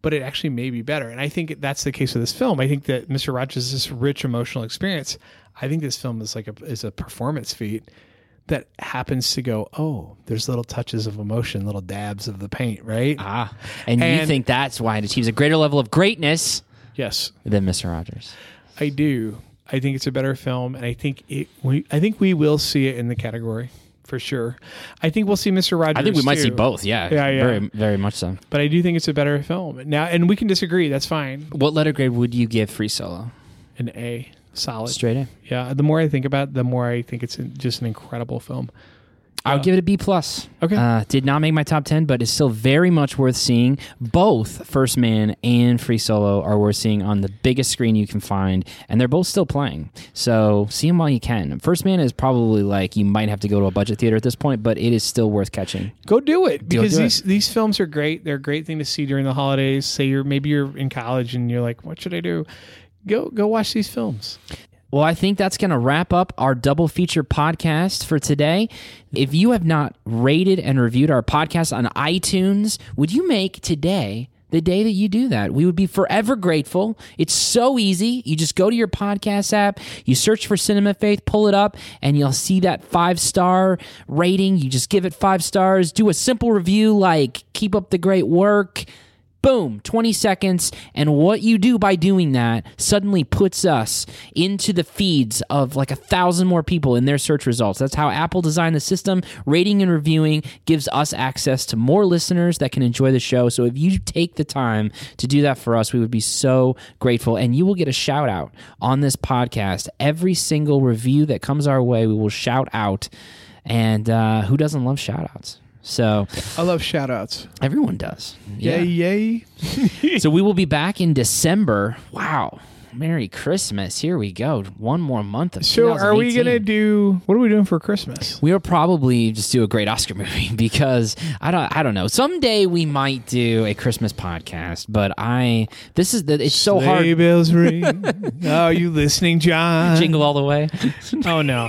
Speaker 1: but it actually may be better. And I think that's the case with this film. I think that Mister Rogers is this rich emotional experience. I think this film is like a is a performance feat that happens to go, oh, there's little touches of emotion, little dabs of the paint, right?
Speaker 2: Ah, and,
Speaker 1: And-
Speaker 2: you think that's why it achieves a greater level of greatness
Speaker 1: Yes,
Speaker 2: than Mister Rogers.
Speaker 1: I do. I think it's a better film, and I think it. We, I think we will see it in the category for sure. I think we'll see Mister Rogers.
Speaker 2: I think we might
Speaker 1: too.
Speaker 2: see both, yeah.
Speaker 1: Yeah, yeah.
Speaker 2: Very, very much so.
Speaker 1: But I do think it's a better film now, and we can disagree. That's fine.
Speaker 2: What letter grade would you give Free Solo?
Speaker 1: An A, solid.
Speaker 2: Straight A?
Speaker 1: Yeah. The more I think about it, the more I think it's just an incredible film.
Speaker 2: I would give it a B plus.
Speaker 1: Okay.
Speaker 2: Uh, did not make my top ten, but it's still very much worth seeing. Both First Man and Free Solo are worth seeing on the biggest screen you can find, and they're both still playing. So see them while you can. First Man is probably like you might have to go to a budget theater at this point, but it is still worth catching.
Speaker 1: Go do it because
Speaker 2: do
Speaker 1: these these films are great. They're a great thing to see during the holidays. Say you're maybe you're in college and you're like, what should I do? Go go watch these films.
Speaker 2: Well, I think that's going to wrap up our double feature podcast for today. If you have not rated and reviewed our podcast on iTunes, would you make today the day that you do that? We would be forever grateful. It's so easy. You just go to your podcast app, you search for Cinema Faith, pull it up, and you'll see that five-star rating. You just give it five stars. Do a simple review like, keep up the great work. Boom, twenty seconds, and what you do by doing that suddenly puts us into the feeds of like a thousand more people in their search results. That's how Apple designed the system. Rating and reviewing gives us access to more listeners that can enjoy the show. So if you take the time to do that for us, we would be so grateful, and you will get a shout out on this podcast. Every single review that comes our way, we will shout out, and uh, who doesn't love shout outs? So
Speaker 1: I love shout outs.
Speaker 2: everyone does. Yeah.
Speaker 1: Yay, yay.
Speaker 2: So we will be back in December. Wow. Merry Christmas. Here we go. One more month of
Speaker 1: So are we going to
Speaker 2: twenty eighteen.
Speaker 1: do, what are we doing for Christmas?
Speaker 2: We'll probably just do a great Oscar movie because I don't I don't know. Someday we might do a Christmas podcast, but I this is the it's so
Speaker 1: Sleigh
Speaker 2: hard.
Speaker 1: bells ring. Are you listening, John?
Speaker 2: Jingle all the way.
Speaker 1: Oh, no.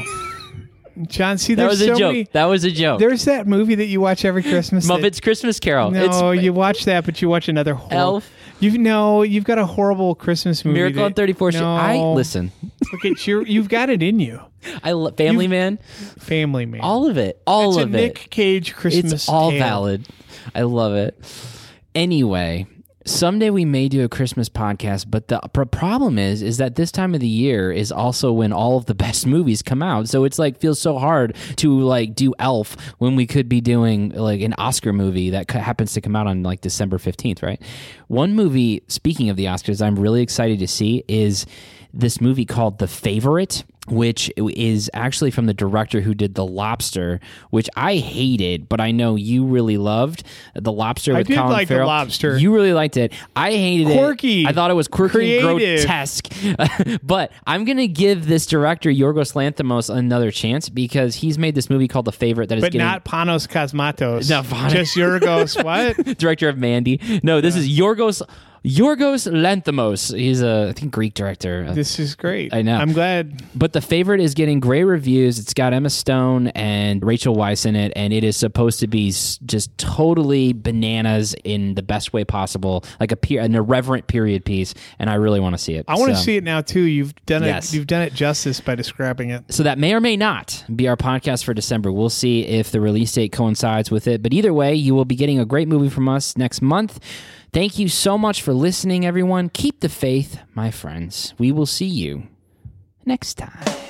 Speaker 1: John, see,
Speaker 2: That
Speaker 1: there's
Speaker 2: was a
Speaker 1: so
Speaker 2: joke.
Speaker 1: many.
Speaker 2: That was a joke.
Speaker 1: There's that movie that you watch every Christmas. that-
Speaker 2: Muppets Christmas Carol.
Speaker 1: No,
Speaker 2: It's
Speaker 1: you watch that, but you watch another hor-
Speaker 2: Elf.
Speaker 1: You know, you've got a horrible Christmas movie.
Speaker 2: Miracle on
Speaker 1: that-
Speaker 2: thirty-fourth Street.
Speaker 1: No.
Speaker 2: I listen.
Speaker 1: Look at you. You've got it in you.
Speaker 2: I lo- Family
Speaker 1: You've-
Speaker 2: Man.
Speaker 1: Family Man.
Speaker 2: All of it. All
Speaker 1: it's
Speaker 2: of
Speaker 1: a
Speaker 2: it.
Speaker 1: Nick Cage Christmas.
Speaker 2: It's all
Speaker 1: tale.
Speaker 2: valid. I love it. Anyway, someday we may do a Christmas podcast, but the pr- problem is is that this time of the year is also when all of the best movies come out. So it's like feels so hard to like do Elf when we could be doing like an Oscar movie that c- happens to come out on like December fifteenth, right? One movie, speaking of the Oscars, I'm really excited to see is this movie called The Favorite, which is actually from the director who did The Lobster, which I hated, but I know you really loved. The Lobster
Speaker 1: I
Speaker 2: with
Speaker 1: did
Speaker 2: Colin
Speaker 1: like The
Speaker 2: Farrell.
Speaker 1: Lobster.
Speaker 2: You really liked it. I hated
Speaker 1: Quirky.
Speaker 2: it. I thought it was quirky and
Speaker 1: Creative.
Speaker 2: grotesque. But I'm going to give this director, Yorgos Lanthimos, another chance because he's made this movie called The Favorite that is
Speaker 1: But
Speaker 2: getting...
Speaker 1: not Panos Cosmatos.
Speaker 2: No, Panos.
Speaker 1: Just Yorgos. What?
Speaker 2: director of Mandy. No, this is Yorgos... Yorgos Lanthimos. He's a, I think, Greek director.
Speaker 1: This is great.
Speaker 2: I know.
Speaker 1: I'm glad.
Speaker 2: But The Favorite is getting great reviews. It's got Emma Stone and Rachel Weisz in it, and it is supposed to be s- just totally bananas in the best way possible, like a per- an irreverent period piece. And I really want to see it.
Speaker 1: I want to
Speaker 2: So-
Speaker 1: see it now too. You've done
Speaker 2: Yes.
Speaker 1: it. You've done it justice by describing it.
Speaker 2: So that may or may not be our podcast for December. We'll see if the release date coincides with it. But either way, you will be getting a great movie from us next month. Thank you so much for listening, everyone. Keep the faith, my friends. We will see you next time.